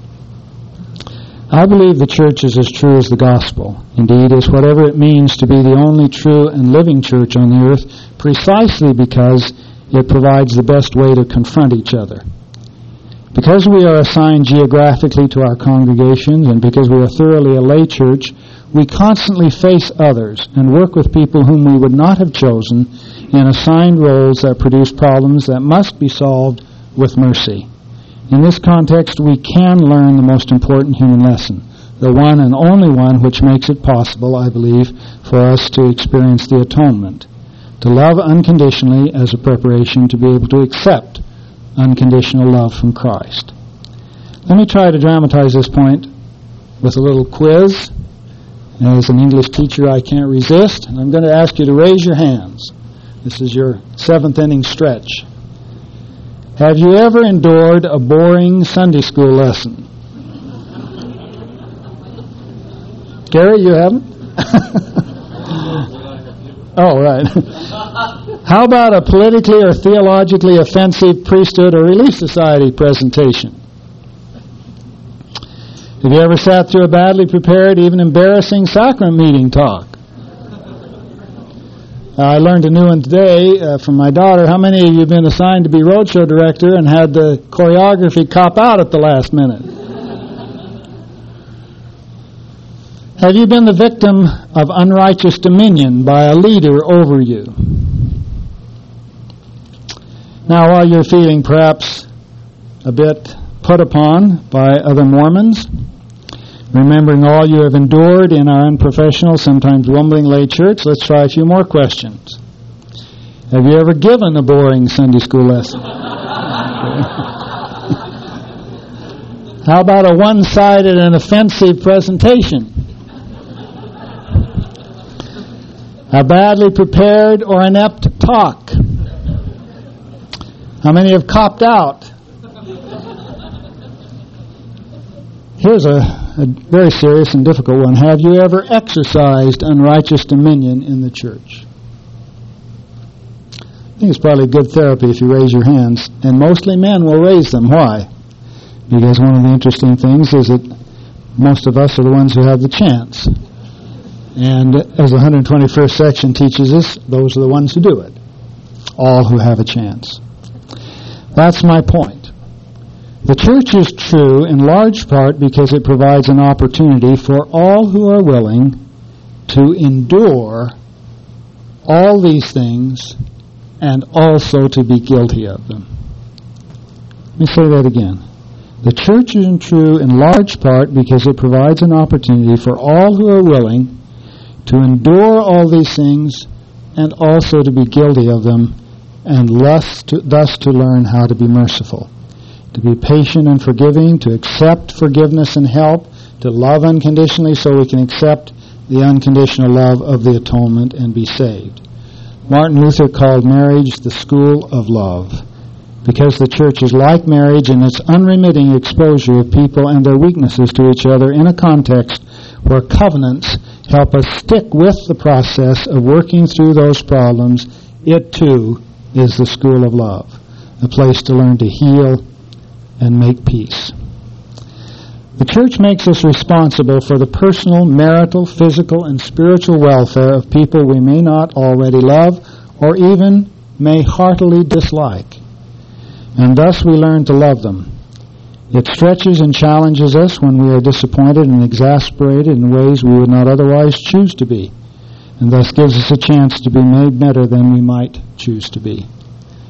[SPEAKER 1] I believe the church is as true as the gospel. Indeed, is whatever it means to be the only true and living church on the earth, precisely because it provides the best way to confront each other. Because we are assigned geographically to our congregations and because we are thoroughly a lay church, we constantly face others and work with people whom we would not have chosen in assigned roles that produce problems that must be solved with mercy. In this context, we can learn the most important human lesson, the one and only one which makes it possible, I believe, for us to experience the atonement, to love unconditionally as a preparation to be able to accept unconditional love from Christ. Let me try to dramatize this point with a little quiz. As an English teacher, I can't resist, and I'm going to ask you to raise your hands. This is your seventh inning stretch. Have you ever endured a boring Sunday school lesson? Gary, you haven't? Oh, right. How about a politically or theologically offensive priesthood or relief society presentation? Have you ever sat through a badly prepared, even embarrassing sacrament meeting talk? Uh, I learned a new one today uh, from my daughter. How many of you have been assigned to be roadshow director and had the choreography cop out at the last minute? Have you been the victim of unrighteous dominion by a leader over you? Now, while you're feeling perhaps a bit put upon by other Mormons, remembering all you have endured in our unprofessional, sometimes wumbling lay church, let's try a few more questions. Have you ever given a boring Sunday school lesson? How about a one-sided and offensive presentation? A badly prepared or inept talk? How many have copped out? Here's a, a very serious and difficult one. Have you ever exercised unrighteous dominion in the church? I think it's probably good therapy if you raise your hands, and mostly men will raise them. Why? Because one of the interesting things is that most of us are the ones who have the chance. And as the one hundred twenty-first section teaches us, those are the ones who do it. All who have a chance. That's my point. The church is true in large part because it provides an opportunity for all who are willing to endure all these things and also to be guilty of them. Let me say that again. The church is true in large part because it provides an opportunity for all who are willing to endure all these things and also to be guilty of them, and thus to, thus to learn how to be merciful, to be patient and forgiving, to accept forgiveness and help, to love unconditionally so we can accept the unconditional love of the atonement and be saved. Martin Luther called marriage the school of love, because the church is like marriage in its unremitting exposure of people and their weaknesses to each other in a context where covenants help us stick with the process of working through those problems. It too is the school of love, a place to learn to heal and make peace. The church makes us responsible for the personal, marital, physical, and spiritual welfare of people we may not already love or even may heartily dislike. And thus we learn to love them. It stretches and challenges us when we are disappointed and exasperated in ways we would not otherwise choose to be, and thus gives us a chance to be made better than we might choose to be.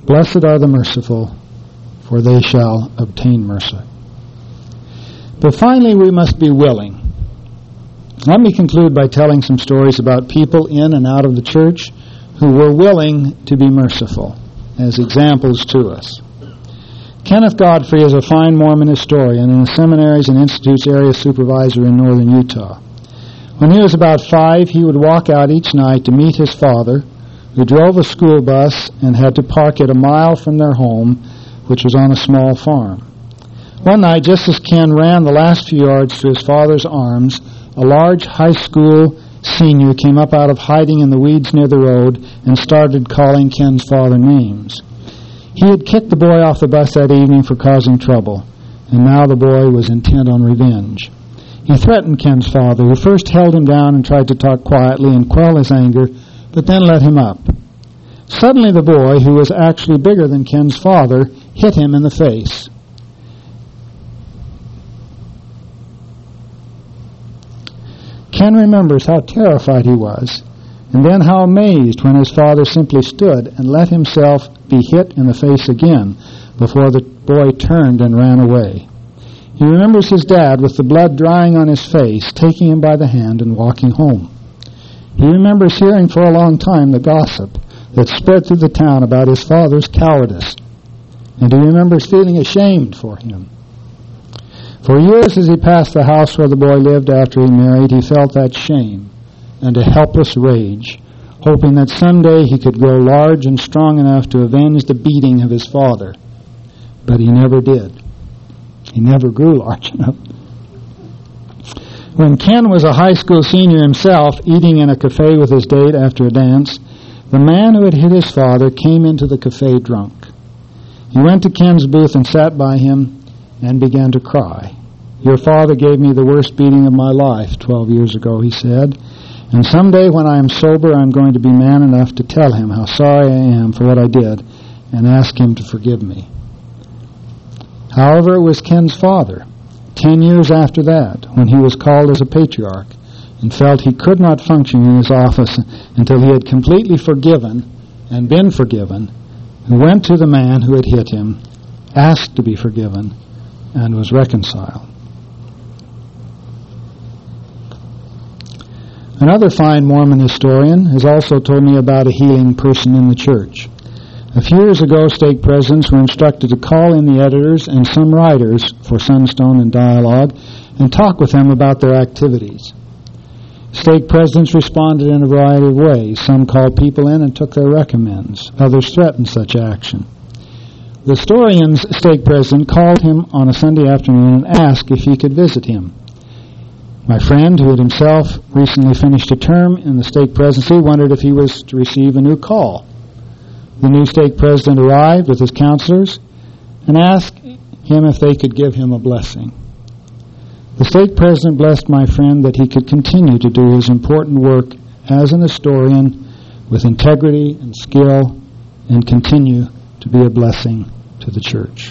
[SPEAKER 1] Blessed are the merciful, for they shall obtain mercy. But finally, we must be willing. Let me conclude by telling some stories about people in and out of the church who were willing to be merciful as examples to us. Kenneth Godfrey is a fine Mormon historian and a seminaries and institutes area supervisor in northern Utah. When he was about five, he would walk out each night to meet his father, who drove a school bus and had to park it a mile from their home, which was on a small farm. One night, just as Ken ran the last few yards to his father's arms, a large high school senior came up out of hiding in the weeds near the road and started calling Ken's father names. He had kicked the boy off the bus that evening for causing trouble, and now the boy was intent on revenge. He threatened Ken's father, who first held him down and tried to talk quietly and quell his anger, but then let him up. Suddenly the boy, who was actually bigger than Ken's father, hit him in the face. Ken remembers how terrified he was, and then how amazed when his father simply stood and let himself be hit in the face again before the boy turned and ran away. He remembers his dad with the blood drying on his face, taking him by the hand and walking home. He remembers hearing for a long time the gossip that spread through the town about his father's cowardice, and he remembers feeling ashamed for him. For years as he passed the house where the boy lived after he married, he felt that shame and a helpless rage, hoping that someday he could grow large and strong enough to avenge the beating of his father. But he never did. He never grew large enough. When Ken was a high school senior himself, eating in a cafe with his date after a dance, the man who had hit his father came into the cafe drunk. He went to Ken's booth and sat by him and began to cry. "Your father gave me the worst beating of my life twelve years ago," he said, "and someday when I am sober, I'm going to be man enough to tell him how sorry I am for what I did and ask him to forgive me." However, it was Ken's father, ten years after that, when he was called as a patriarch and felt he could not function in his office until he had completely forgiven and been forgiven, who went to the man who had hit him, asked to be forgiven, and was reconciled. Another fine Mormon historian has also told me about a healing person in the church. A few years ago, stake presidents were instructed to call in the editors and some writers for Sunstone and Dialogue and talk with them about their activities. Stake presidents responded in a variety of ways. Some called people in and took their recommends. Others threatened such action. The historian's stake president called him on a Sunday afternoon and asked if he could visit him. My friend, who had himself recently finished a term in the stake presidency, wondered if he was to receive a new call. The new stake president arrived with his counselors and asked him if they could give him a blessing. The stake president blessed my friend that he could continue to do his important work as an historian with integrity and skill and continue to be a blessing to the church.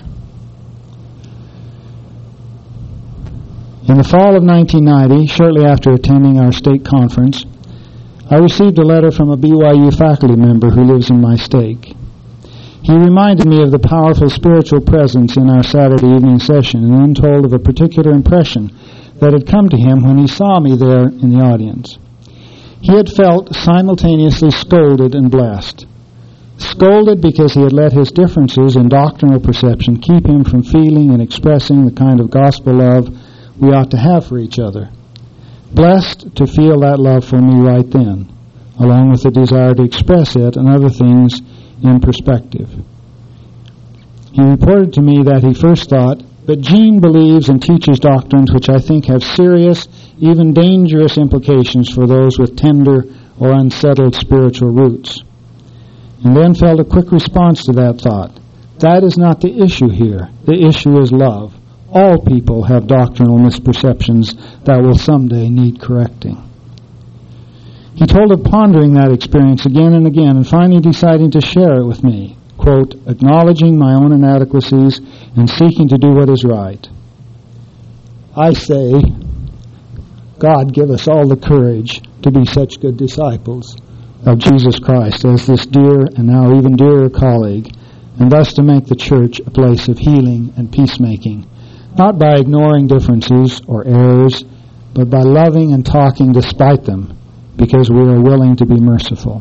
[SPEAKER 1] In the fall of nineteen ninety, shortly after attending our stake conference, I received a letter from a B Y U faculty member who lives in my stake. He reminded me of the powerful spiritual presence in our Saturday evening session and then told of a particular impression that had come to him when he saw me there in the audience. He had felt simultaneously scolded and blessed. Scolded because he had let his differences in doctrinal perception keep him from feeling and expressing the kind of gospel love we ought to have for each other. Blessed to feel that love for me right then, along with the desire to express it and other things in perspective. He reported to me that he first thought, but Gene believes and teaches doctrines which I think have serious, even dangerous implications for those with tender or unsettled spiritual roots. And then felt a quick response to that thought. That is not the issue here. The issue is love. All people have doctrinal misperceptions that will someday need correcting. He told of pondering that experience again and again and finally deciding to share it with me, quote, acknowledging my own inadequacies and seeking to do what is right. I say, God give us all the courage to be such good disciples of Jesus Christ as this dear and now even dearer colleague and thus to make the church a place of healing and peacemaking, not by ignoring differences or errors, but by loving and talking despite them, because we are willing to be merciful.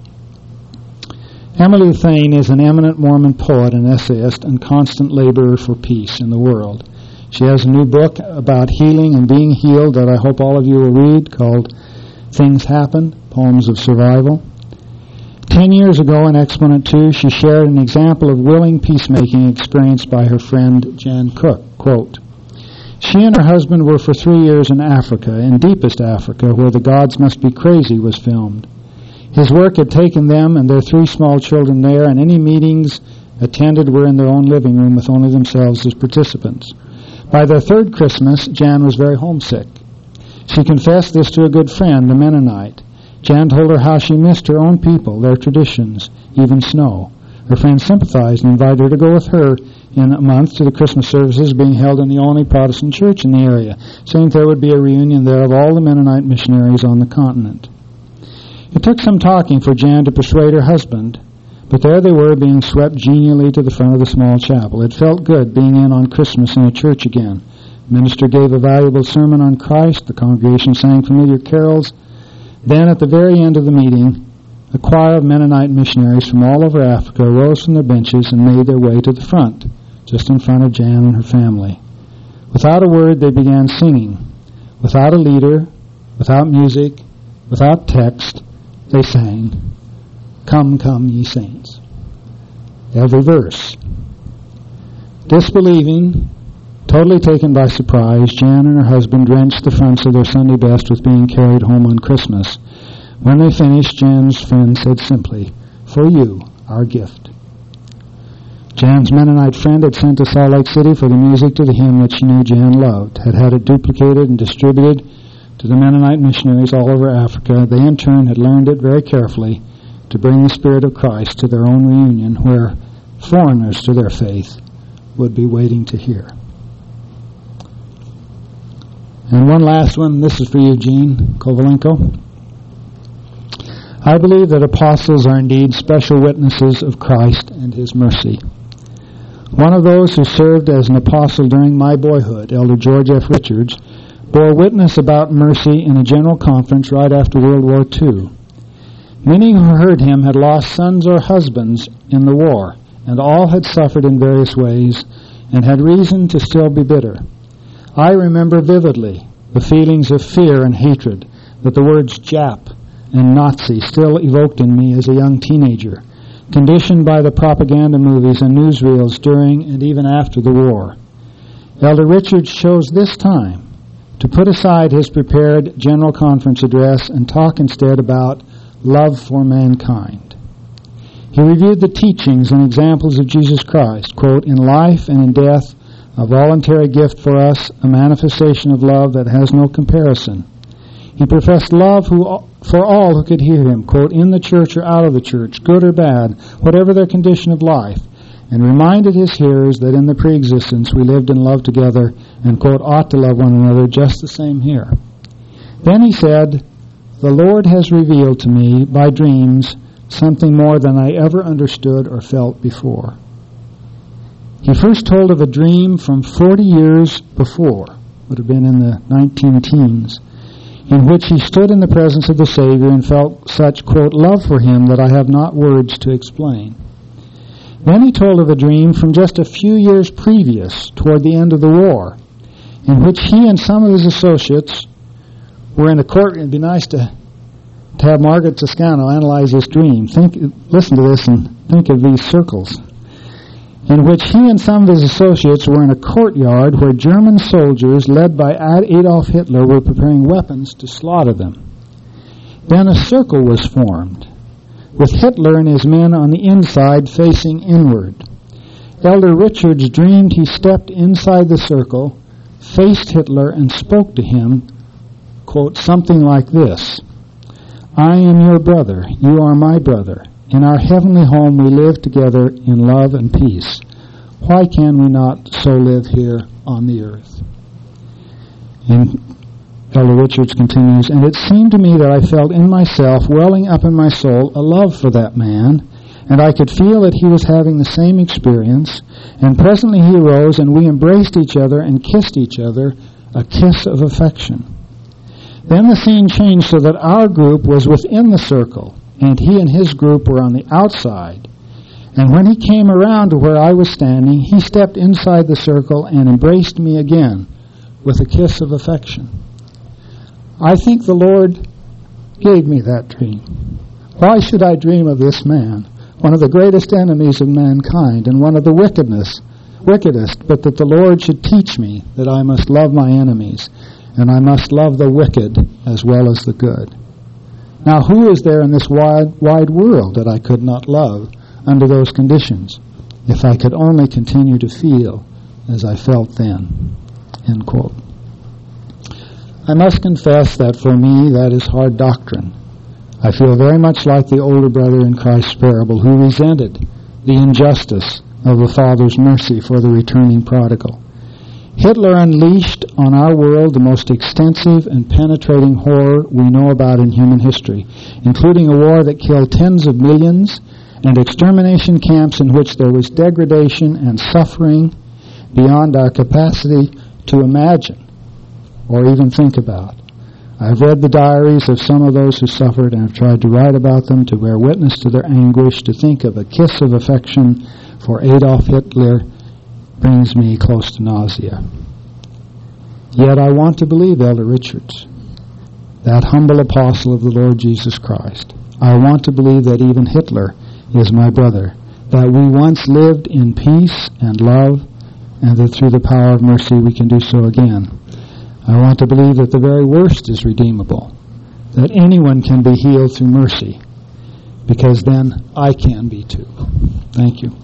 [SPEAKER 1] Emily Thane is an eminent Mormon poet and essayist and constant laborer for peace in the world. She has a new book about healing and being healed that I hope all of you will read, called Things Happen, Poems of Survival. Ten years ago in Exponent two, she shared an example of willing peacemaking experienced by her friend Jan Cook. Quote, "She and her husband were for three years in Africa, in deepest Africa, where The Gods Must Be Crazy was filmed. His work had taken them and their three small children there, and any meetings attended were in their own living room with only themselves as participants. By their third Christmas, Jan was very homesick. She confessed this to a good friend, a Mennonite. Jan told her how she missed her own people, their traditions, even snow. Her friend sympathized and invited her to go with her in a month to the Christmas services being held in the only Protestant church in the area, saying there would be a reunion there of all the Mennonite missionaries on the continent. It took some talking for Jan to persuade her husband, but there they were, being swept genially to the front of the small chapel. It felt good being in on Christmas in a church again. The minister gave a valuable sermon on Christ. The congregation sang familiar carols. Then, at the very end of the meeting, a choir of Mennonite missionaries from all over Africa rose from their benches and made their way to the front, just in front of Jan and her family. Without a word, they began singing. Without a leader, without music, without text, they sang, 'Come, come, ye saints.' Every verse. Disbelieving, totally taken by surprise, Jan and her husband drenched the fronts of their Sunday best with being carried home on Christmas. When they finished, Jan's friend said simply, 'For you, our gift.' Jan's Mennonite friend had sent to Salt Lake City for the music to the hymn that she knew Jan loved, had had it duplicated and distributed to the Mennonite missionaries all over Africa. They in turn had learned it very carefully to bring the Spirit of Christ to their own reunion, where foreigners to their faith would be waiting to hear. And one last one, this is for you, Gene Kovalenko. I believe that apostles are indeed special witnesses of Christ and His mercy. One of those who served as an apostle during my boyhood, Elder George F. Richards, bore witness about mercy in a general conference right after World War Two. Many who heard him had lost sons or husbands in the war, and all had suffered in various ways and had reason to still be bitter. I remember vividly the feelings of fear and hatred that the words Jap and Nazi still evoked in me as a young teenager, conditioned by the propaganda movies and newsreels during and even after the war. Elder Richards chose this time to put aside his prepared general conference address and talk instead about love for mankind. He reviewed the teachings and examples of Jesus Christ, quote, "In life and in death, a voluntary gift for us, a manifestation of love that has no comparison. He professed love who, for all who could hear him, quote, in the church or out of the church, good or bad, whatever their condition of life, and reminded his hearers that in the pre-existence we lived in love together and, quote, ought to love one another just the same here. Then he said, the Lord has revealed to me by dreams something more than I ever understood or felt before. He first told of a dream from forty years before, would have been in the nineteen teens, in which he stood in the presence of the Savior and felt such, quote, love for him that I have not words to explain. Then he told of a dream from just a few years previous, toward the end of the war, in which he and some of his associates were in a court. It'd be nice to, to have Margaret Toscano analyze this dream. Think, listen to this and think of these circles. In which he and some of his associates were in a courtyard where German soldiers, led by Adolf Hitler, were preparing weapons to slaughter them. Then a circle was formed, with Hitler and his men on the inside facing inward. Elder Richards dreamed he stepped inside the circle, faced Hitler, and spoke to him, quote, something like this: I am your brother, you are my brother. In our heavenly home we live together in love and peace. Why can we not so live here on the earth? And Elder Richards continues, and it seemed to me that I felt in myself, welling up in my soul, a love for that man,
[SPEAKER 3] and I could feel that he was having the same experience, and presently he arose, and we embraced each other and kissed each other, a kiss of affection. Then the scene changed so that our group was within the circle, and he and his group were on the outside. And when he came around to where I was standing, he stepped inside the circle and embraced me again with a kiss of affection. I think the Lord gave me that dream. Why should I dream of this man, one of the greatest enemies of mankind and one of the wickedness, wickedest, but that the Lord should teach me that I must love my enemies, and I must love the wicked as well as the good. Now, who is there in this wide, wide world that I could not love under those conditions, if I could only continue to feel as I felt then? End quote. I must confess that for me that is hard doctrine. I feel very much like the older brother in Christ's parable who resented the injustice of the Father's mercy for the returning prodigal. Hitler unleashed on our world the most extensive and penetrating horror we know about in human history, including a war that killed tens of millions and extermination camps in which there was degradation and suffering beyond our capacity to imagine or even think about. I've read the diaries of some of those who suffered and have tried to write about them, to bear witness to their anguish. To think of a kiss of affection for Adolf Hitler brings me close to nausea. Yet I want to believe Elder Richards, that humble apostle of the Lord Jesus Christ. I want to believe that even Hitler is my brother, that we once lived in peace and love, and that through the power of mercy we can do so again. I want to believe that the very worst is redeemable, that anyone can be healed through mercy, because then I can be too. Thank you.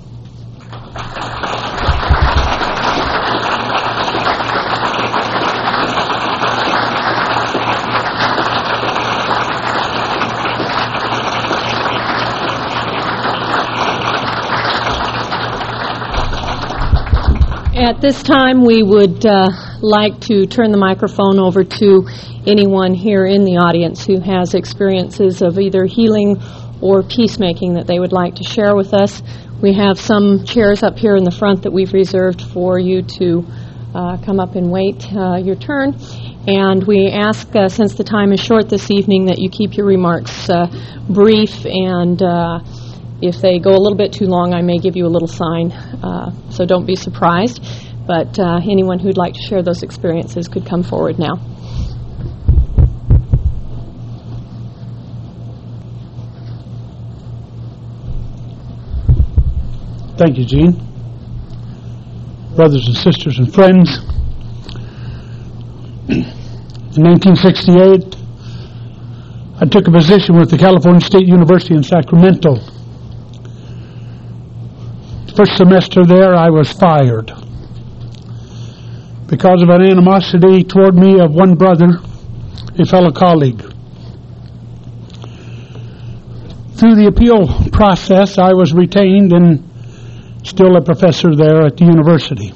[SPEAKER 2] At this time, we would uh, like to turn the microphone over to anyone here in the audience who has experiences of either healing or peacemaking that they would like to share with us. We have some chairs up here in the front that we've reserved for you to uh, come up and wait uh, your turn. And we ask, uh, since the time is short this evening, that you keep your remarks uh, brief, and uh, if they go a little bit too long, I may give you a little sign, uh, so don't be surprised. But uh, anyone who'd like to share those experiences could come forward now.
[SPEAKER 4] Thank you, Gene. Brothers and sisters and friends, in nineteen sixty-eight, I took a position with the California State University in Sacramento. First semester there, I was fired because of an animosity toward me of one brother, a fellow colleague. Through the appeal process, I was retained and still a professor there at the university.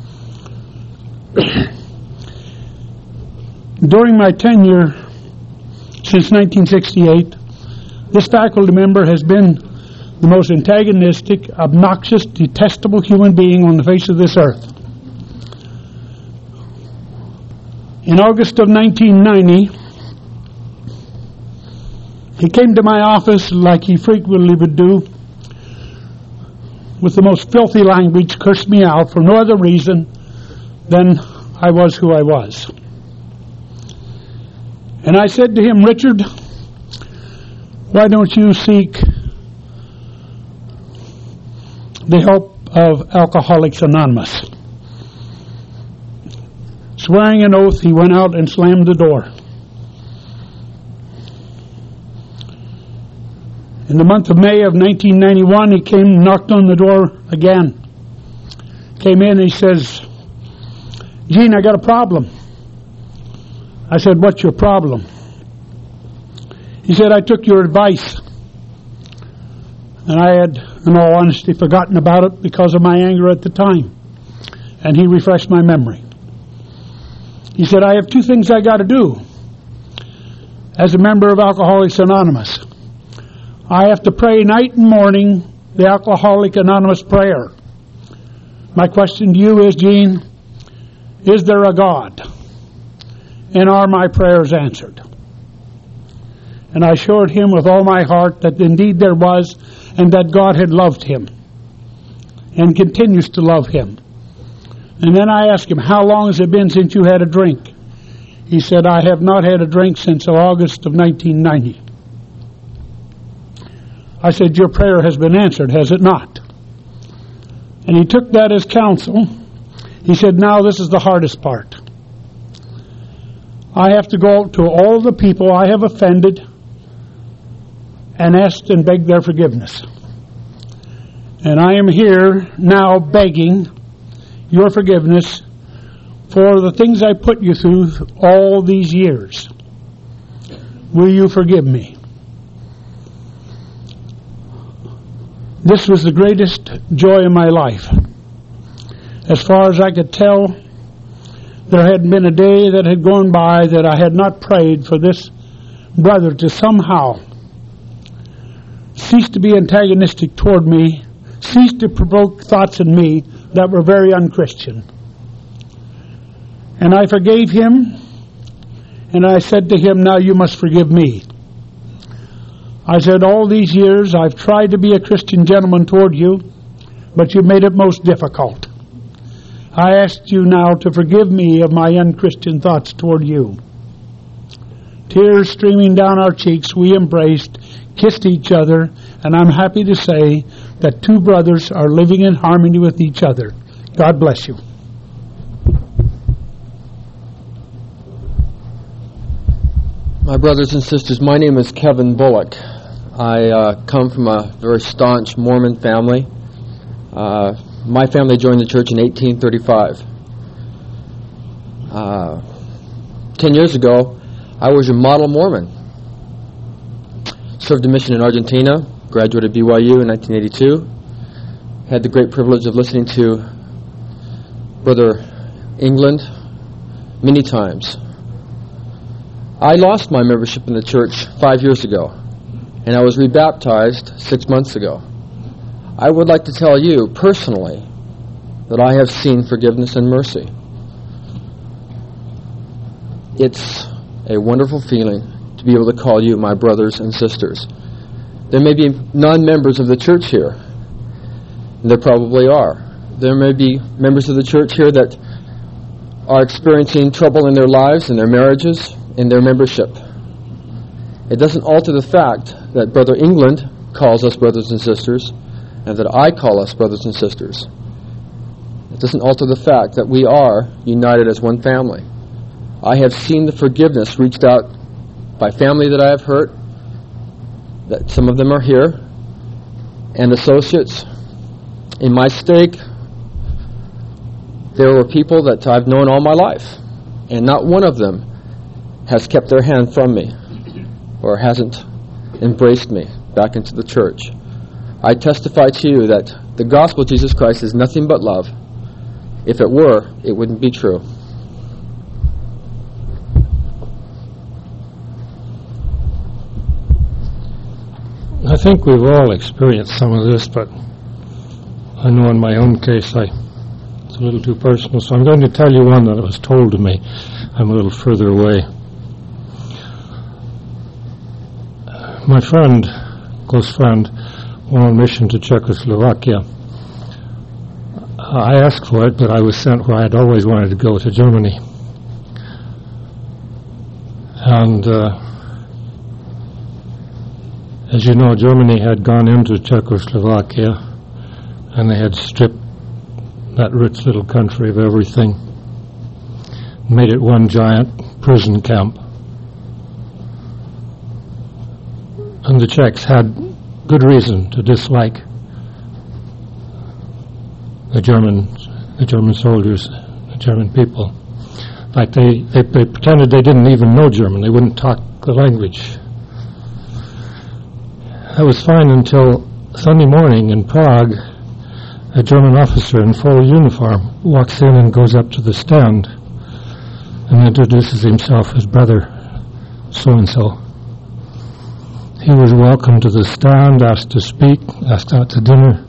[SPEAKER 4] During my tenure since nineteen sixty-eight, this faculty member has been the most antagonistic, obnoxious, detestable human being on the face of this earth. In August of nineteen ninety, he came to my office like he frequently would do, with the most filthy language, cursed me out for no other reason than I was who I was. And I said to him, "Richard, why don't you seek the help of Alcoholics Anonymous?" Swearing an oath, he went out and slammed the door. In the month of May of nineteen ninety-one, he came and knocked on the door again. Came in and he says, "Gene, I got a problem." I said, "What's your problem?" He said, "I took your advice, and I had, in all honesty, forgotten about it because of my anger at the time." And he refreshed my memory. He said, "I have two things I got to do as a member of Alcoholics Anonymous. I have to pray night and morning the Alcoholic Anonymous prayer. My question to you is, Gene, is there a God? And are my prayers answered? And I assured him with all my heart that indeed there was, and that God had loved him and continues to love him. And then I asked him, how long has it been since you had a drink? He said, I have not had a drink since August of nineteen ninety. I said, your prayer has been answered, has it not? And he took that as counsel. He said, now this is the hardest part. I have to go to all the people I have offended and asked and begged their forgiveness. And I am here now begging your forgiveness for the things I put you through all these years. Will you forgive me? This was the greatest joy in my life. As far as I could tell, there hadn't been a day that had gone by that I had not prayed for this brother to somehow cease to be antagonistic toward me, cease to provoke thoughts in me that were very unchristian. And I forgave him, and I said to him, now you must forgive me. I said, all these years I've tried to be a Christian gentleman toward you, but you made it most difficult. I ask you now to forgive me of my unchristian thoughts toward you. Tears streaming down our cheeks, we embraced, kissed each other, and I'm happy to say that two brothers are living in harmony with each other. God bless you.
[SPEAKER 5] My brothers and sisters, my name is Kevin Bullock. I uh, come from a very staunch Mormon family. Uh, my family joined the church in eighteen thirty-five. Uh, ten years ago, I was a model Mormon. Served a mission in Argentina, graduated B Y U in nineteen eighty-two. Had the great privilege of listening to Brother England many times. I lost my membership in the church five years ago, and I was rebaptized six months ago. I would like to tell you personally that I have seen forgiveness and mercy. It's a wonderful feeling to be able to call you my brothers and sisters. There may be non-members of the church here. There probably are. There may be members of the church here that are experiencing trouble in their lives, in their marriages, in their membership. It doesn't alter the fact that Brother England calls us brothers and sisters, and that I call us brothers and sisters. It doesn't alter the fact that we are united as one family. I have seen the forgiveness reached out by family that I have hurt, that some of them are here, and associates. In my stake, there were people that I've known all my life, and not one of them has kept their hand from me or hasn't embraced me back into the church. I testify to you that the gospel of Jesus Christ is nothing but love. If it were, it wouldn't be true.
[SPEAKER 6] I think we've all experienced some of this, but I know in my own case I, it's a little too personal, so I'm going to tell you one that was told to me. I'm a little further away. My friend, close friend, went on mission to Czechoslovakia. I asked for it, but I was sent where I had always wanted to go, to Germany. And uh, as you know, Germany had gone into Czechoslovakia, and they had stripped that rich little country of everything, made it one giant prison camp. And the Czechs had good reason to dislike the German, the German soldiers, the German people. In fact, they, they, they pretended they didn't even know German. They wouldn't talk the language. That was fine until Sunday morning in Prague. A German officer in full uniform walks in and goes up to the stand and introduces himself as brother so-and-so. He was welcomed to the stand, asked to speak, asked out to dinner.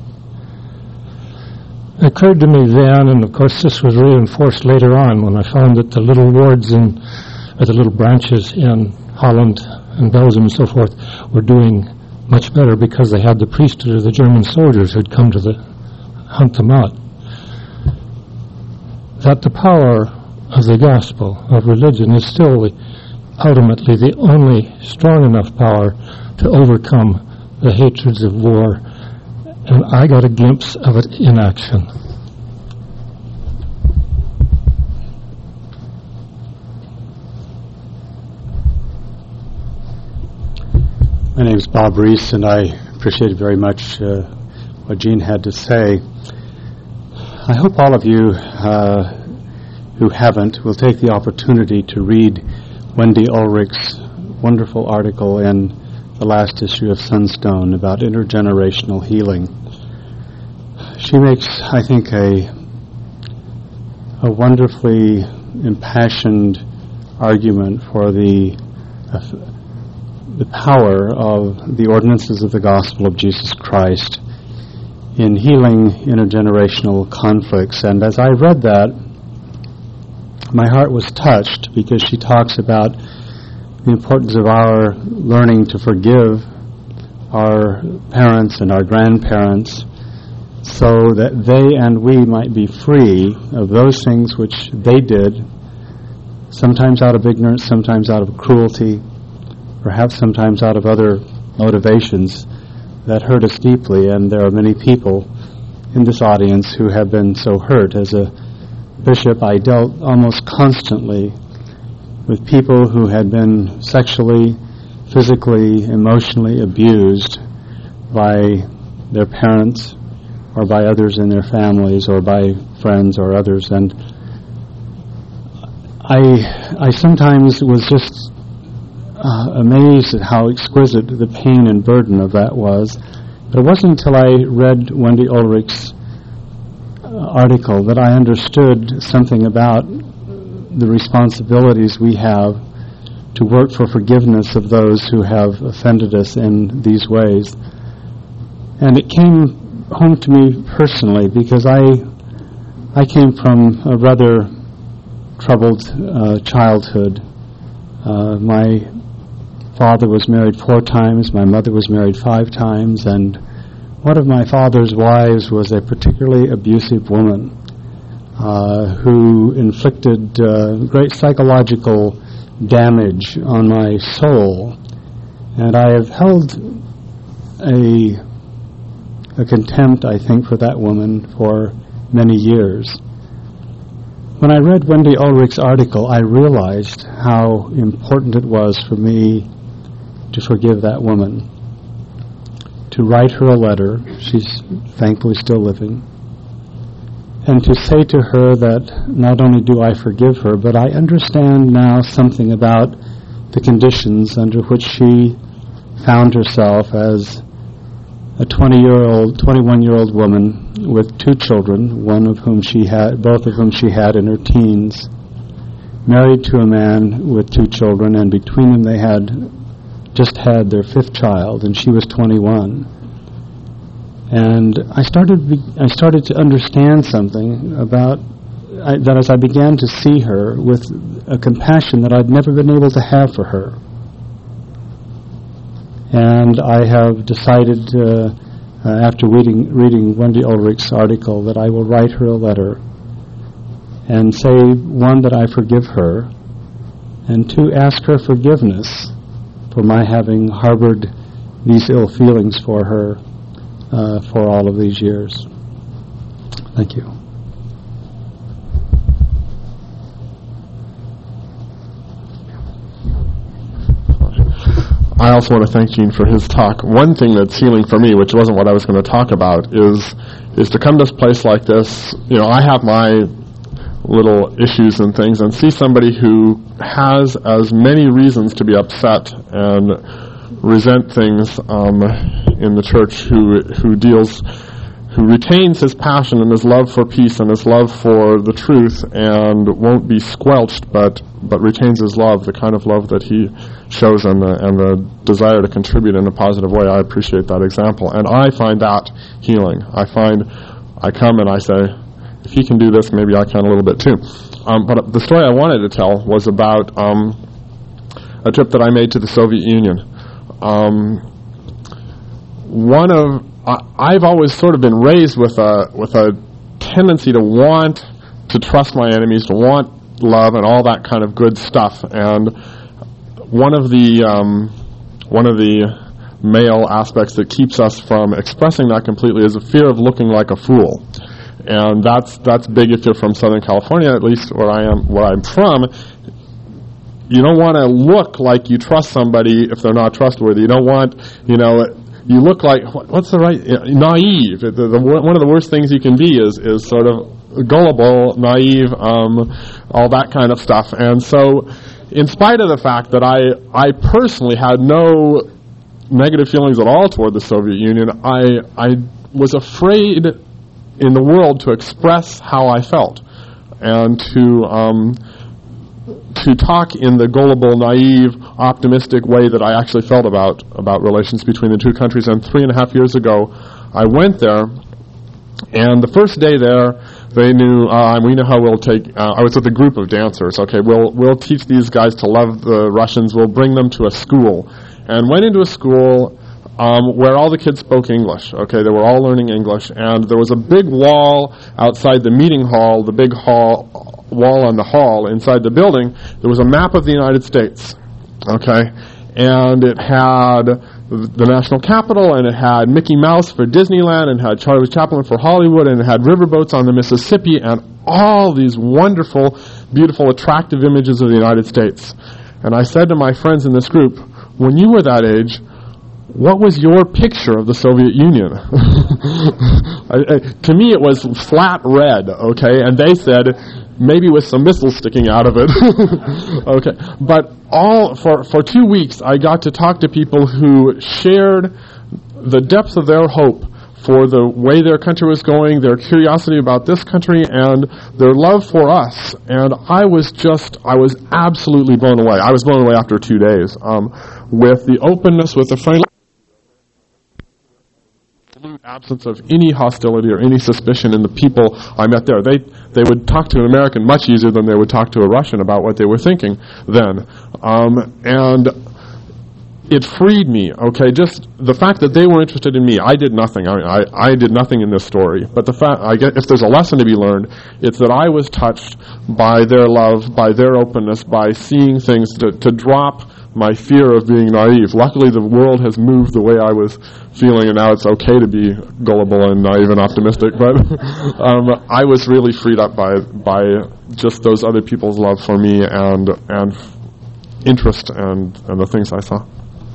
[SPEAKER 6] It occurred to me then, and of course this was reinforced later on when I found that the little wards in, or the little branches in Holland and Belgium and so forth were doing much better because they had the priesthood of the German soldiers who'd come to the, hunt them out. That the power of the gospel, of religion, is still the, ultimately the only strong enough power to overcome the hatreds of war. And I got a glimpse of it in action.
[SPEAKER 7] My name is Bob Reese, and I appreciated very much uh, what Gene had to say. I hope all of you uh, who haven't will take the opportunity to read Wendy Ulrich's wonderful article in the last issue of Sunstone about intergenerational healing. She makes, I think, a a wonderfully impassioned argument for the uh, the power of the ordinances of the gospel of Jesus Christ in healing intergenerational conflicts. And as I read that, my heart was touched because she talks about the importance of our learning to forgive our parents and our grandparents so that they and we might be free of those things which they did, sometimes out of ignorance, sometimes out of cruelty, perhaps sometimes out of other motivations that hurt us deeply. And there are many people in this audience who have been so hurt. As a bishop, I dealt almost constantly with people who had been sexually, physically, emotionally abused by their parents or by others in their families or by friends or others. And I I sometimes was just uh, amazed at how exquisite the pain and burden of that was. But it wasn't until I read Wendy Ulrich's uh, article that I understood something about the responsibilities we have to work for forgiveness of those who have offended us in these ways. And it came home to me personally because I I came from a rather troubled uh, childhood. Uh, my father was married four times, my mother was married five times, and one of my father's wives was a particularly abusive woman uh, who inflicted uh, great psychological damage on my soul. And I have held a, a contempt, I think, for that woman for many years. When I read Wendy Ulrich's article, I realized how important it was for me to forgive that woman, to write her a letter, she's thankfully still living, and to say to her that not only do I forgive her, but I understand now something about the conditions under which she found herself as a twenty-year-old, twenty-one-year-old woman with two children, one of whom she had, both of whom she had in her teens, married to a man with two children, and between them they had just had their fifth child, and she was twenty-one. And I started, I started to understand something about I, that as I began to see her with a compassion that I'd never been able to have for her. And I have decided, uh, uh, after reading, reading Wendy Ulrich's article, that I will write her a letter and say, one, that I forgive her, and two, ask her forgiveness for my having harbored these ill feelings for her uh, for all of these years. Thank you.
[SPEAKER 8] I also want to thank Gene for his talk. One thing that's healing for me, which wasn't what I was going to talk about, is is to come to a place like this. You know, I have my little issues and things, and see somebody who has as many reasons to be upset and resent things um, in the church, who who deals who retains his passion and his love for peace and his love for the truth and won't be squelched, but but retains his love, the kind of love that he shows, and the and the desire to contribute in a positive way. I appreciate that example, and I find that healing. I find I come and I say, if he can do this, maybe I can a little bit too. Um, but the story I wanted to tell was about um, a trip that I made to the Soviet Union. Um, one of I, I've always sort of been raised with a with a tendency to want to trust my enemies, to want love and all that kind of good stuff. And one of the um, one of the male aspects that keeps us from expressing that completely is a fear of looking like a fool. And that's that's big if you're from Southern California, at least where I am, where I'm from. You don't want to look like you trust somebody if they're not trustworthy. You don't want, you know, you look like, what's the right, naive. The, the, one of the worst things you can be is, is sort of gullible, naive, um, all that kind of stuff. And so, in spite of the fact that I, I personally had no negative feelings at all toward the Soviet Union, I, I was afraid in the world to express how I felt and to um, to talk in the gullible, naive, optimistic way that I actually felt about about relations between the two countries. And three and a half years ago, I went there, and the first day there, they knew uh, we know how we'll take. Uh, I was with a group of dancers. Okay, we'll we'll teach these guys to love the Russians. We'll bring them to a school, and went into a school. Um, where all the kids spoke English. Okay, they were all learning English, and there was a big wall outside the meeting hall, the big hall wall on the hall inside the building. There was a map of the United States. Okay, and it had the national capital, and it had Mickey Mouse for Disneyland, and it had Charlie Chaplin for Hollywood, and it had riverboats on the Mississippi, and all these wonderful, beautiful, attractive images of the United States. And I said to my friends in this group, when you were that age, what was your picture of the Soviet Union? I, I, to me, it was flat red, okay? And they said, maybe with some missiles sticking out of it. Okay. But all for, for two weeks, I got to talk to people who shared the depth of their hope for the way their country was going, their curiosity about this country, and their love for us. And I was just, I was absolutely blown away. I was blown away after two days um, with the openness, with the friendly absence of any hostility or any suspicion in the people I met there. They they would talk to an American much easier than they would talk to a Russian about what they were thinking then. Um, and it freed me, okay, just the fact that they were interested in me. I did nothing. I, I, I did nothing in this story. But the fact, I get, if there's a lesson to be learned, it's that I was touched by their love, by their openness, by seeing things, to, to drop my fear of being naive. Luckily, the world has moved the way I was feeling, and now it's okay to be gullible and naive and optimistic. But um, I was really freed up by by just those other people's love for me and and interest and, and the things I saw.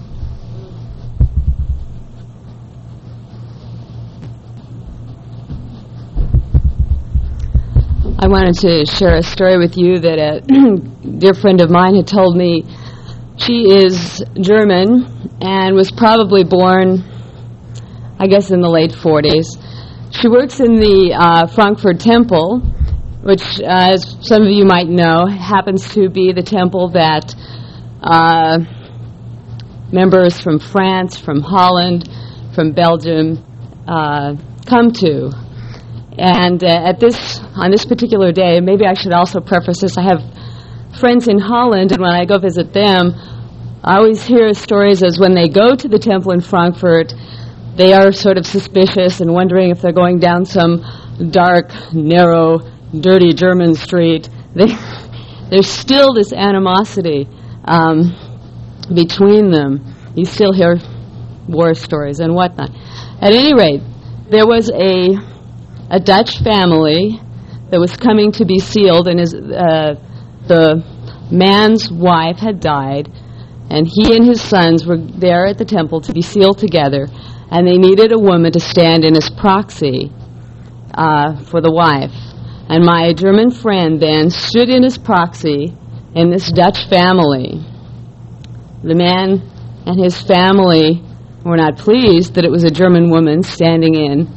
[SPEAKER 9] I wanted to share a story with you that a dear friend of mine had told me. She is German and was probably born, I guess, in the late forties. She works in the uh, Frankfurt Temple, which, uh, as some of you might know, happens to be the temple that uh, members from France, from Holland, from Belgium uh, come to. And uh, at this, on this particular day, maybe I should also preface this, I have friends in Holland, and when I go visit them, I always hear stories as when they go to the temple in Frankfurt, they are sort of suspicious and wondering if they're going down some dark, narrow, dirty German street. They, there's still this animosity um, between them. You still hear war stories and whatnot. At any rate, there was a a Dutch family that was coming to be sealed, and his uh, the man's wife had died, and he and his sons were there at the temple to be sealed together, and they needed a woman to stand in as proxy uh, for the wife. And my German friend then stood in as proxy in this Dutch family. The man and his family were not pleased that it was a German woman standing in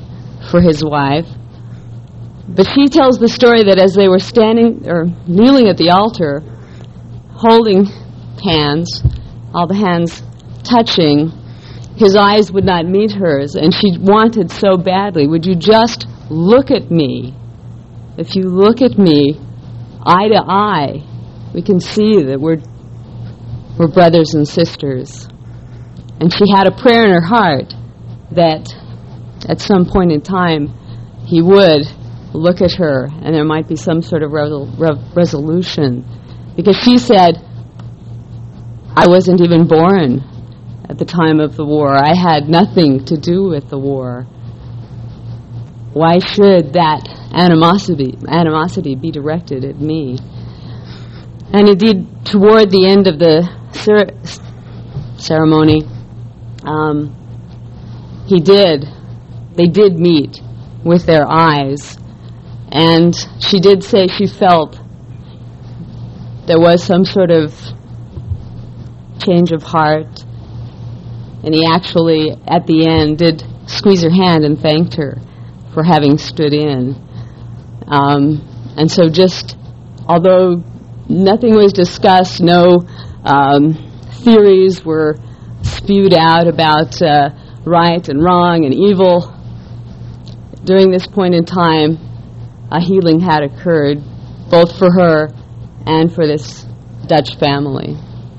[SPEAKER 9] for his wife. But she tells the story that as they were standing or kneeling at the altar, holding hands, all the hands touching, his eyes would not meet hers, and she wanted so badly, would you just look at me? If you look at me, eye to eye, we can see that we're, we're brothers and sisters. And she had a prayer in her heart that at some point in time he would look at her and there might be some sort of resol- re- resolution. Because she said, I wasn't even born at the time of the war. I had nothing to do with the war. Why should that animosity animosity be directed at me? And indeed, toward the end of the cer- ceremony, um, he did, they did meet with their eyes. And she did say she felt there was some sort of change of heart. And he actually, at the end, did squeeze her hand and thanked her for having stood in. Um, and so just, although nothing was discussed, no um, theories were spewed out about uh, right and wrong and evil, during this point in time, a healing had occurred, both for her and for this Dutch family.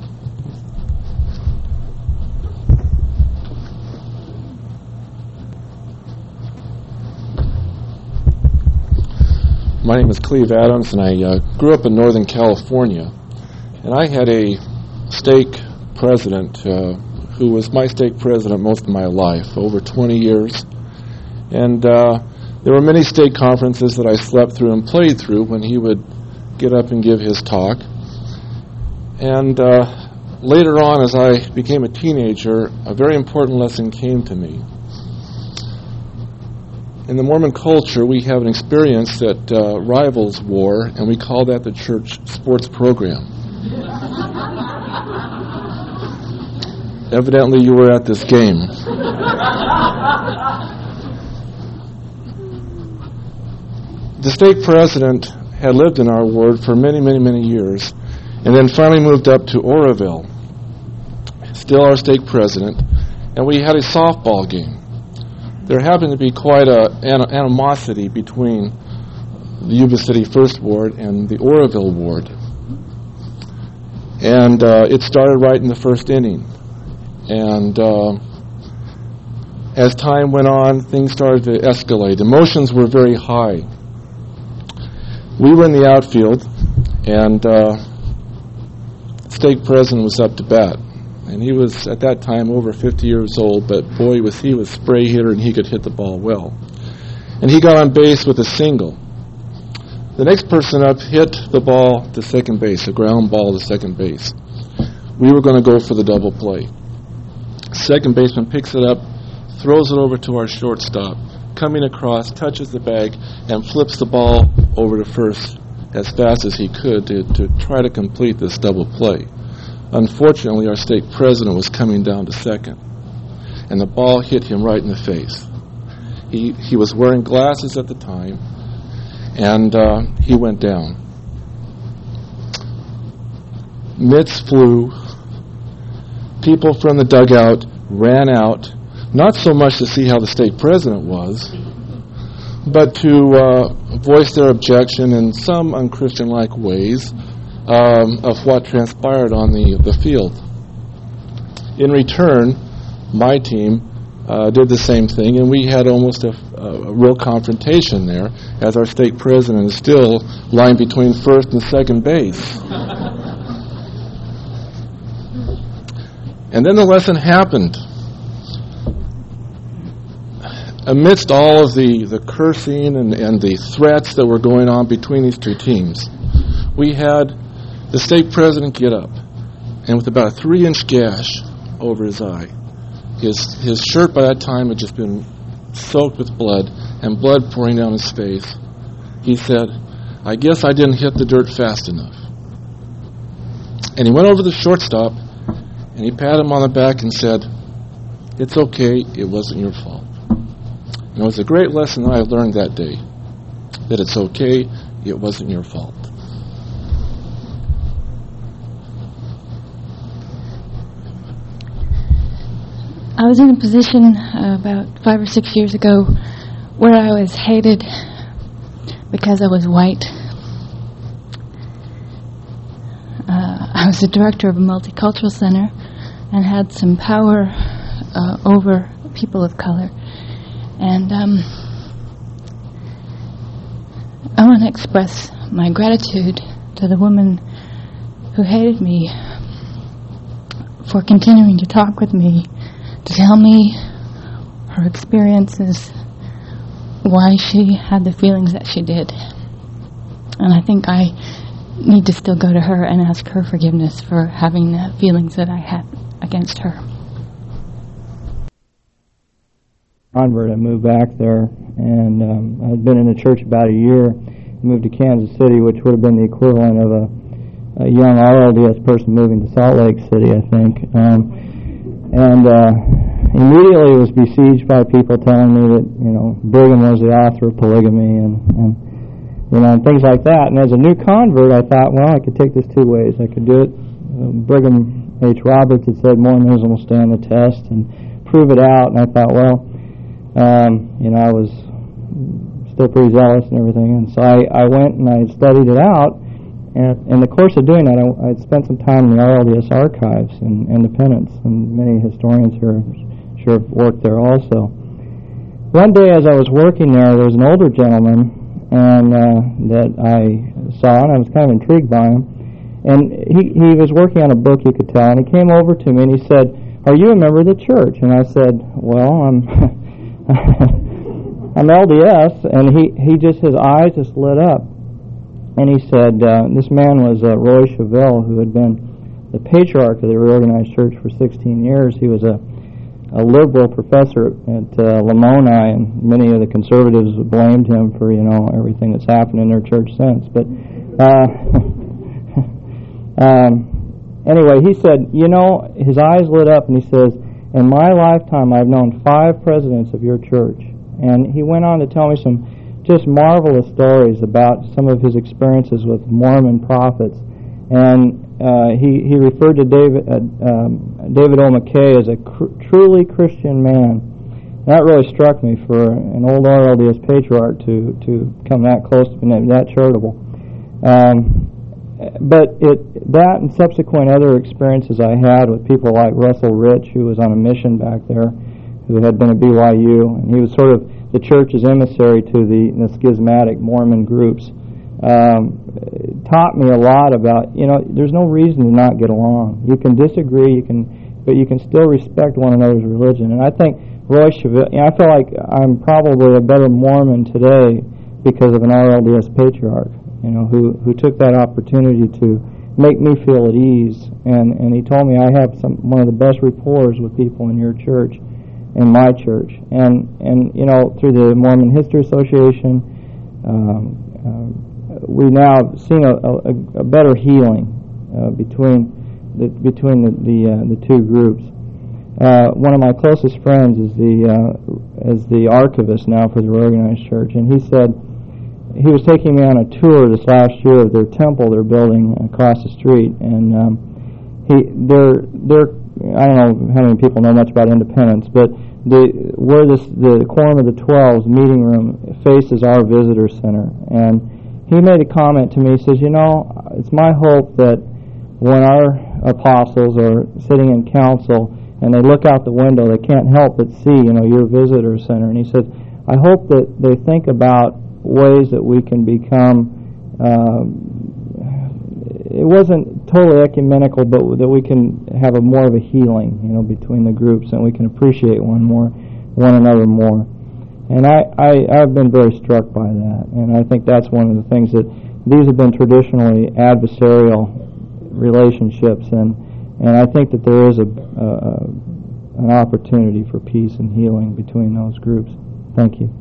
[SPEAKER 10] My name is Cleve Adams, and I uh, grew up in Northern California. And I had a stake president uh, who was my stake president most of my life, over twenty years. And uh, there were many stake conferences that I slept through and played through when he would get up and give his talk. And uh, later on, as I became a teenager, a very important lesson came to me. In the Mormon culture, we have an experience that uh, rivals war, and we call that the church sports program. Evidently, you were at this game. The stake president had lived in our ward for many, many, many years, and then finally moved up to Oroville, still our stake president, and we had a softball game. There happened to be quite a an animosity between the Yuba City First Ward and the Oroville Ward. And uh, it started right in the first inning. And uh, as time went on, things started to escalate. Emotions were very high. We were in the outfield, and uh, stake president was up to bat. And he was, at that time, over fifty years old, but boy, was he was spray hitter and he could hit the ball well. And he got on base with a single. The next person up hit the ball to second base, a ground ball to second base. We were going to go for the double play. Second baseman picks it up, throws it over to our shortstop, coming across, touches the bag, and flips the ball over to first as fast as he could to, to try to complete this double play. Unfortunately, our stake president was coming down to second, and the ball hit him right in the face. He he was wearing glasses at the time, and uh, he went down. Mitts flew. People from the dugout ran out, not so much to see how the stake president was, but to uh, voice their objection in some unchristian-like ways Um, of what transpired on the, the field. In return, my team uh, did the same thing, and we had almost a, a real confrontation there, as our stake president is still lying between first and second base. And then the lesson happened. Amidst all of the, the cursing and, and the threats that were going on between these two teams, we had the stake president get up, and with about a three-inch gash over his eye, his his shirt by that time had just been soaked with blood, and blood pouring down his face, he said, "I guess I didn't hit the dirt fast enough." And he went over to the shortstop, and he patted him on the back and said, "It's okay, it wasn't your fault." And it was a great lesson I learned that day, that it's okay, it wasn't your fault.
[SPEAKER 11] I was in a position uh, about five or six years ago where I was hated because I was white. Uh, I was the director of a multicultural center and had some power uh, over people of color. And um, I want to express my gratitude to the woman who hated me for continuing to talk with me, to tell me her experiences, why she had the feelings that she did. And I think I need to still go to her and ask her forgiveness for having the feelings that I had against her.
[SPEAKER 12] Convert, I moved back there, and um, I had been in the church about a year. Moved to Kansas City, which would have been the equivalent of a, a young R L D S person moving to Salt Lake City, I think. Um, and uh, immediately was besieged by people telling me that, you know, Brigham was the author of polygamy and, and you know, and things like that. And as a new convert, I thought, well, I could take this two ways. I could do it. Um, Brigham H. Roberts had said Mormonism will stand the test and prove it out. And I thought, well, um, you know, I was still pretty zealous and everything. And so I, I went and I studied it out. And in the course of doing that, I, I'd spent some time in the R L D S archives and Independence, and many historians here sure have worked there also. One day as I was working there, there was an older gentleman and uh, that I saw, and I was kind of intrigued by him. And he, he was working on a book, you could tell, and he came over to me and he said, "Are you a member of the church?" And I said, "Well, I'm I'm L D S," and he, he just, his eyes just lit up. And he said, uh, this man was uh, Roy Chevelle, who had been the patriarch of the Reorganized Church for sixteen years. He was a, a liberal professor at uh, Lamoni, and many of the conservatives blamed him for, you know, everything that's happened in their church since. But uh, um, anyway, he said, you know, his eyes lit up, and he says, "In my lifetime, I've known five presidents of your church." And he went on to tell me some just marvelous stories about some of his experiences with Mormon prophets. And uh, he, he referred to David uh, um, David O. McKay as a cr- truly Christian man. That really struck me for an old R L D S patriarch to, to come that close to being that charitable. Um, but it that and subsequent other experiences I had with people like Russell Rich, who was on a mission back there, who had been at B Y U, and he was sort of the church's emissary to the, the schismatic Mormon groups, um, taught me a lot about, you know, there's no reason to not get along. You can disagree, you can, but you can still respect one another's religion. And I think Roy Chevelle, you know, I feel like I'm probably a better Mormon today because of an R L D S patriarch, you know, who, who took that opportunity to make me feel at ease. And, and he told me I have some one of the best rapport with people in your church, in my church. And, and you know, through the Mormon History Association, um, uh, we now have seen a, a, a better healing uh, between the between the the, uh, the two groups. Uh, one of my closest friends is the uh, is the archivist now for the Reorganized Church, and he said he was taking me on a tour this last year of their temple they're building across the street, and um, he they're they're I don't know how many people know much about Independence, but the where this the Quorum of the Twelve's meeting room faces our visitor center, and he made a comment to me. He says, "You know, it's my hope that when our apostles are sitting in council and they look out the window, they can't help but see, you know, your visitor center." And he said, "I hope that they think about ways that we can become." Um, it wasn't totally ecumenical, but that we can have a more of a healing, you know, between the groups, and we can appreciate one more, one another more. And I, I, I've been very struck by that, and I think that's one of the things that these have been traditionally adversarial relationships, and and I think that there is a, a an opportunity for peace and healing between those groups. Thank you.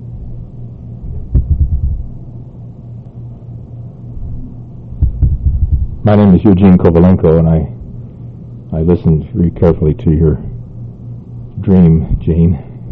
[SPEAKER 13] My name is Eugene Kovalenko, and I I listened very carefully to your dream, Gene.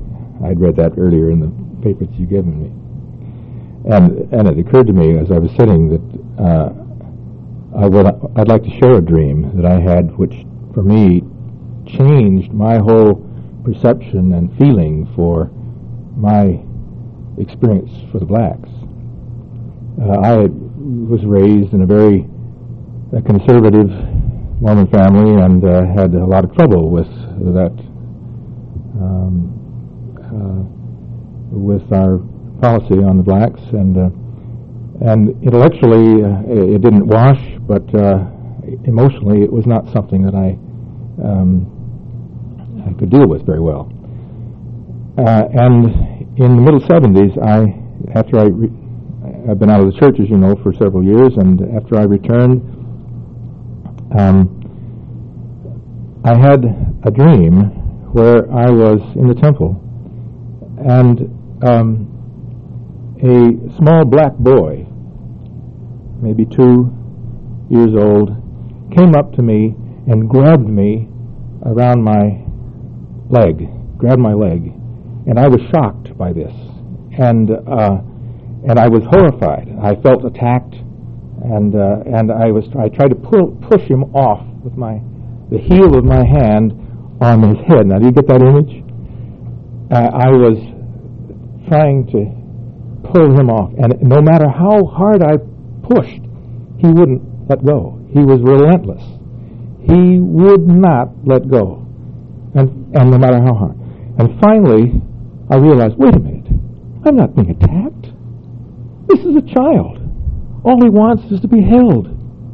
[SPEAKER 13] I'd read that earlier in the papers you'd given me. And and it occurred to me as I was sitting that uh, I would, I'd like to share a dream that I had, which for me changed my whole perception and feeling for my experience for the blacks. Uh, I had, was raised in a very uh, conservative Mormon family and uh, had a lot of trouble with that, um, uh, with our policy on the blacks, and uh, and intellectually uh, it didn't wash, but uh, emotionally it was not something that I, um, I could deal with very well. Uh, and in the middle seventies, I after I re- I've been out of the church, as you know, for several years, and after I returned, um, I had a dream where I was in the temple, and um, a small black boy, maybe two years old, came up to me and grabbed me around my leg, grabbed my leg, and I was shocked by this, and uh, and I was horrified. I felt attacked, and uh, and I was I tried to pull, push him off with my the heel of my hand on his head. Now, do you get that image? Uh, I was trying to pull him off, and no matter how hard I pushed, he wouldn't let go. He was relentless. He would not let go, and and no matter how hard. And finally, I realized, wait a minute, I'm not being attacked. This is a child. All he wants is to be held.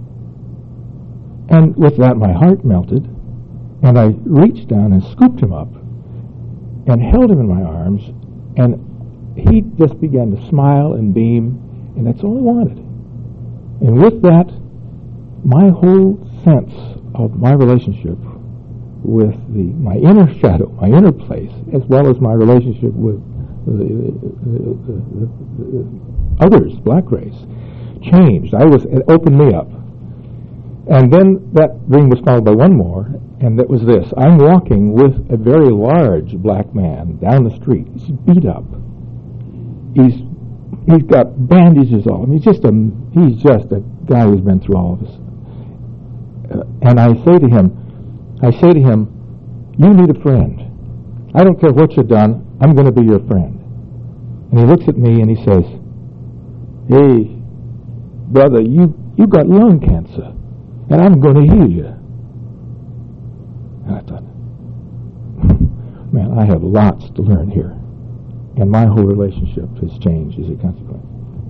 [SPEAKER 13] And with that, my heart melted, and I reached down and scooped him up and held him in my arms, and he just began to smile and beam, and that's all I wanted. And with that, my whole sense of my relationship with the my inner shadow, my inner place, as well as my relationship with the, the, the, the, the others, black race, changed. I was it opened me up. And then that dream was followed by one more, and that was this. I'm walking with a very large black man down the street. He's beat up. He's he's got bandages all. I mean, he's just a he's just a guy who's been through all of this. Uh, and I say to him, I say to him, you need a friend. I don't care what you've done. I'm going to be your friend. And he looks at me and he says, hey, brother, you you got lung cancer, and I'm going to heal you. And I thought, man, I have lots to learn here. And my whole relationship has changed as a consequence.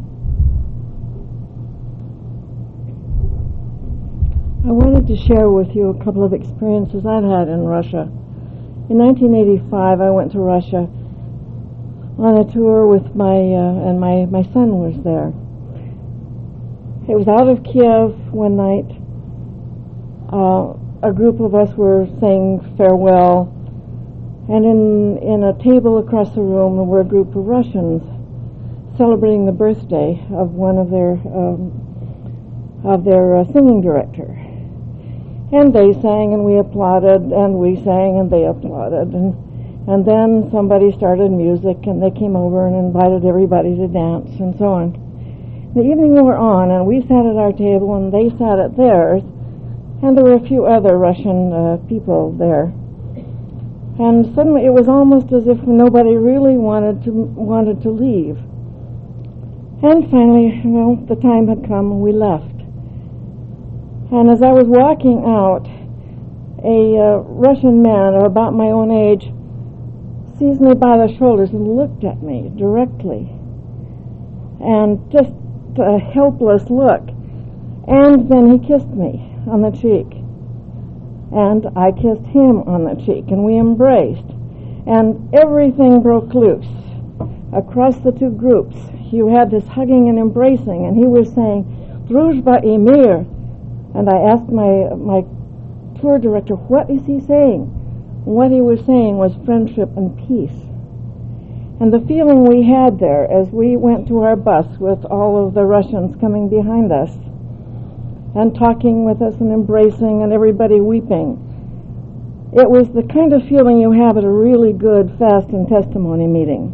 [SPEAKER 14] I wanted to share with you a couple of experiences I've had in Russia. In nineteen eighty-five, I went to Russia on a tour with my, uh, and my, my son was there. It was out of Kiev one night. Uh, a group of us were saying farewell, and in, in a table across the room were a group of Russians celebrating the birthday of one of their, um, of their uh, singing director. And they sang and we applauded, and we sang and they applauded. And, and then somebody started music, and they came over and invited everybody to dance and so on. The evening wore on, and we sat at our table and they sat at theirs, and there were a few other Russian uh, people there. And suddenly it was almost as if nobody really wanted to wanted to leave. And finally, well, the time had come and we left. And as I was walking out, a uh, Russian man of about my own age seized me by the shoulders and looked at me directly. And just a helpless look. And then he kissed me on the cheek. And I kissed him on the cheek, and we embraced. And everything broke loose. Across the two groups, you had this hugging and embracing, and he was saying, Druzhba i mir. And I asked my my tour director, what is he saying? What he was saying was friendship and peace. And the feeling we had there as we went to our bus with all of the Russians coming behind us and talking with us and embracing and everybody weeping, It was the kind of feeling you have at a really good fast and testimony meeting.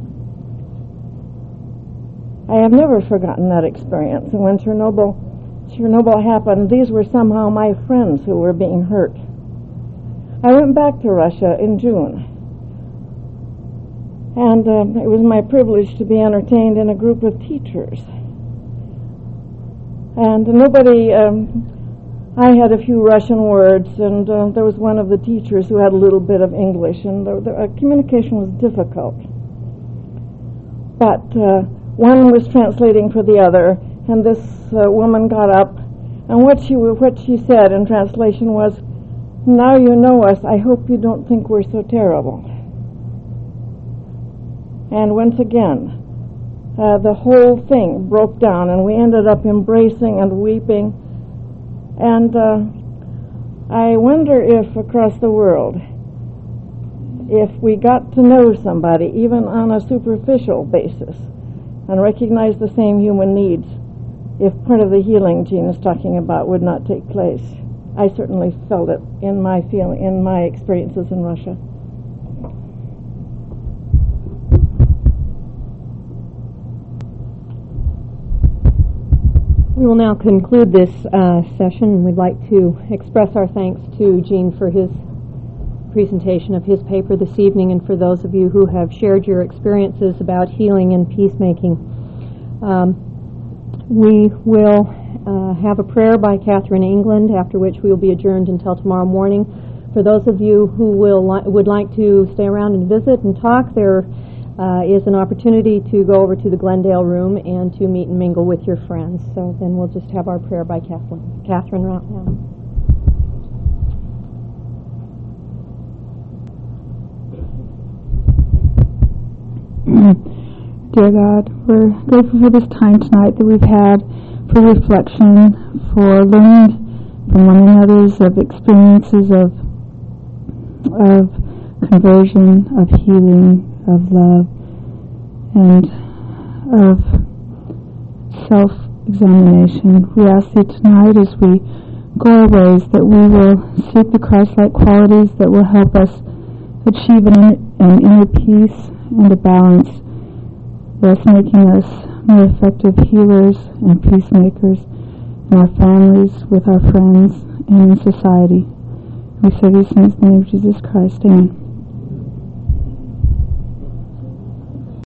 [SPEAKER 14] I have never forgotten that experience. And when Chernobyl, Chernobyl happened, these were somehow my friends who were being hurt. I went back to Russia in June. And uh, it was my privilege to be entertained in a group of teachers. And nobody, um, I had a few Russian words, and uh, there was one of the teachers who had a little bit of English, and the, the uh, communication was difficult. But uh, one was translating for the other, and this uh, woman got up, and what she what she said in translation was, "Now you know us, I hope you don't think we're so terrible." And once again, uh, the whole thing broke down, and we ended up embracing and weeping. And uh, I wonder if across the world, if we got to know somebody, even on a superficial basis, and recognize the same human needs, if part of the healing Gene is talking about would not take place. I certainly felt it in my feeling, in my experiences in Russia.
[SPEAKER 2] We will now conclude this uh, session. We'd like to express our thanks to Gene for his presentation of his paper this evening, and for those of you who have shared your experiences about healing and peacemaking. Um, we will uh, have a prayer by Catherine England, after which we will be adjourned until tomorrow morning. For those of you who will li- would like to stay around and visit and talk, there uh, is an opportunity to go over to the Glendale room and to meet and mingle with your friends. So then we'll just have our prayer by Catherine. Catherine right now.
[SPEAKER 11] Dear God, we're grateful for this time tonight that we've had for reflection, for learning from one another's of experiences of of conversion, of healing, of love, and of self-examination. We ask you tonight as we go our ways that we will seek the Christ-like qualities that will help us achieve an, an inner peace and a balance, thus making us more effective healers and peacemakers in our families, with our friends, and in society. We say these things in the name of Jesus Christ. Amen.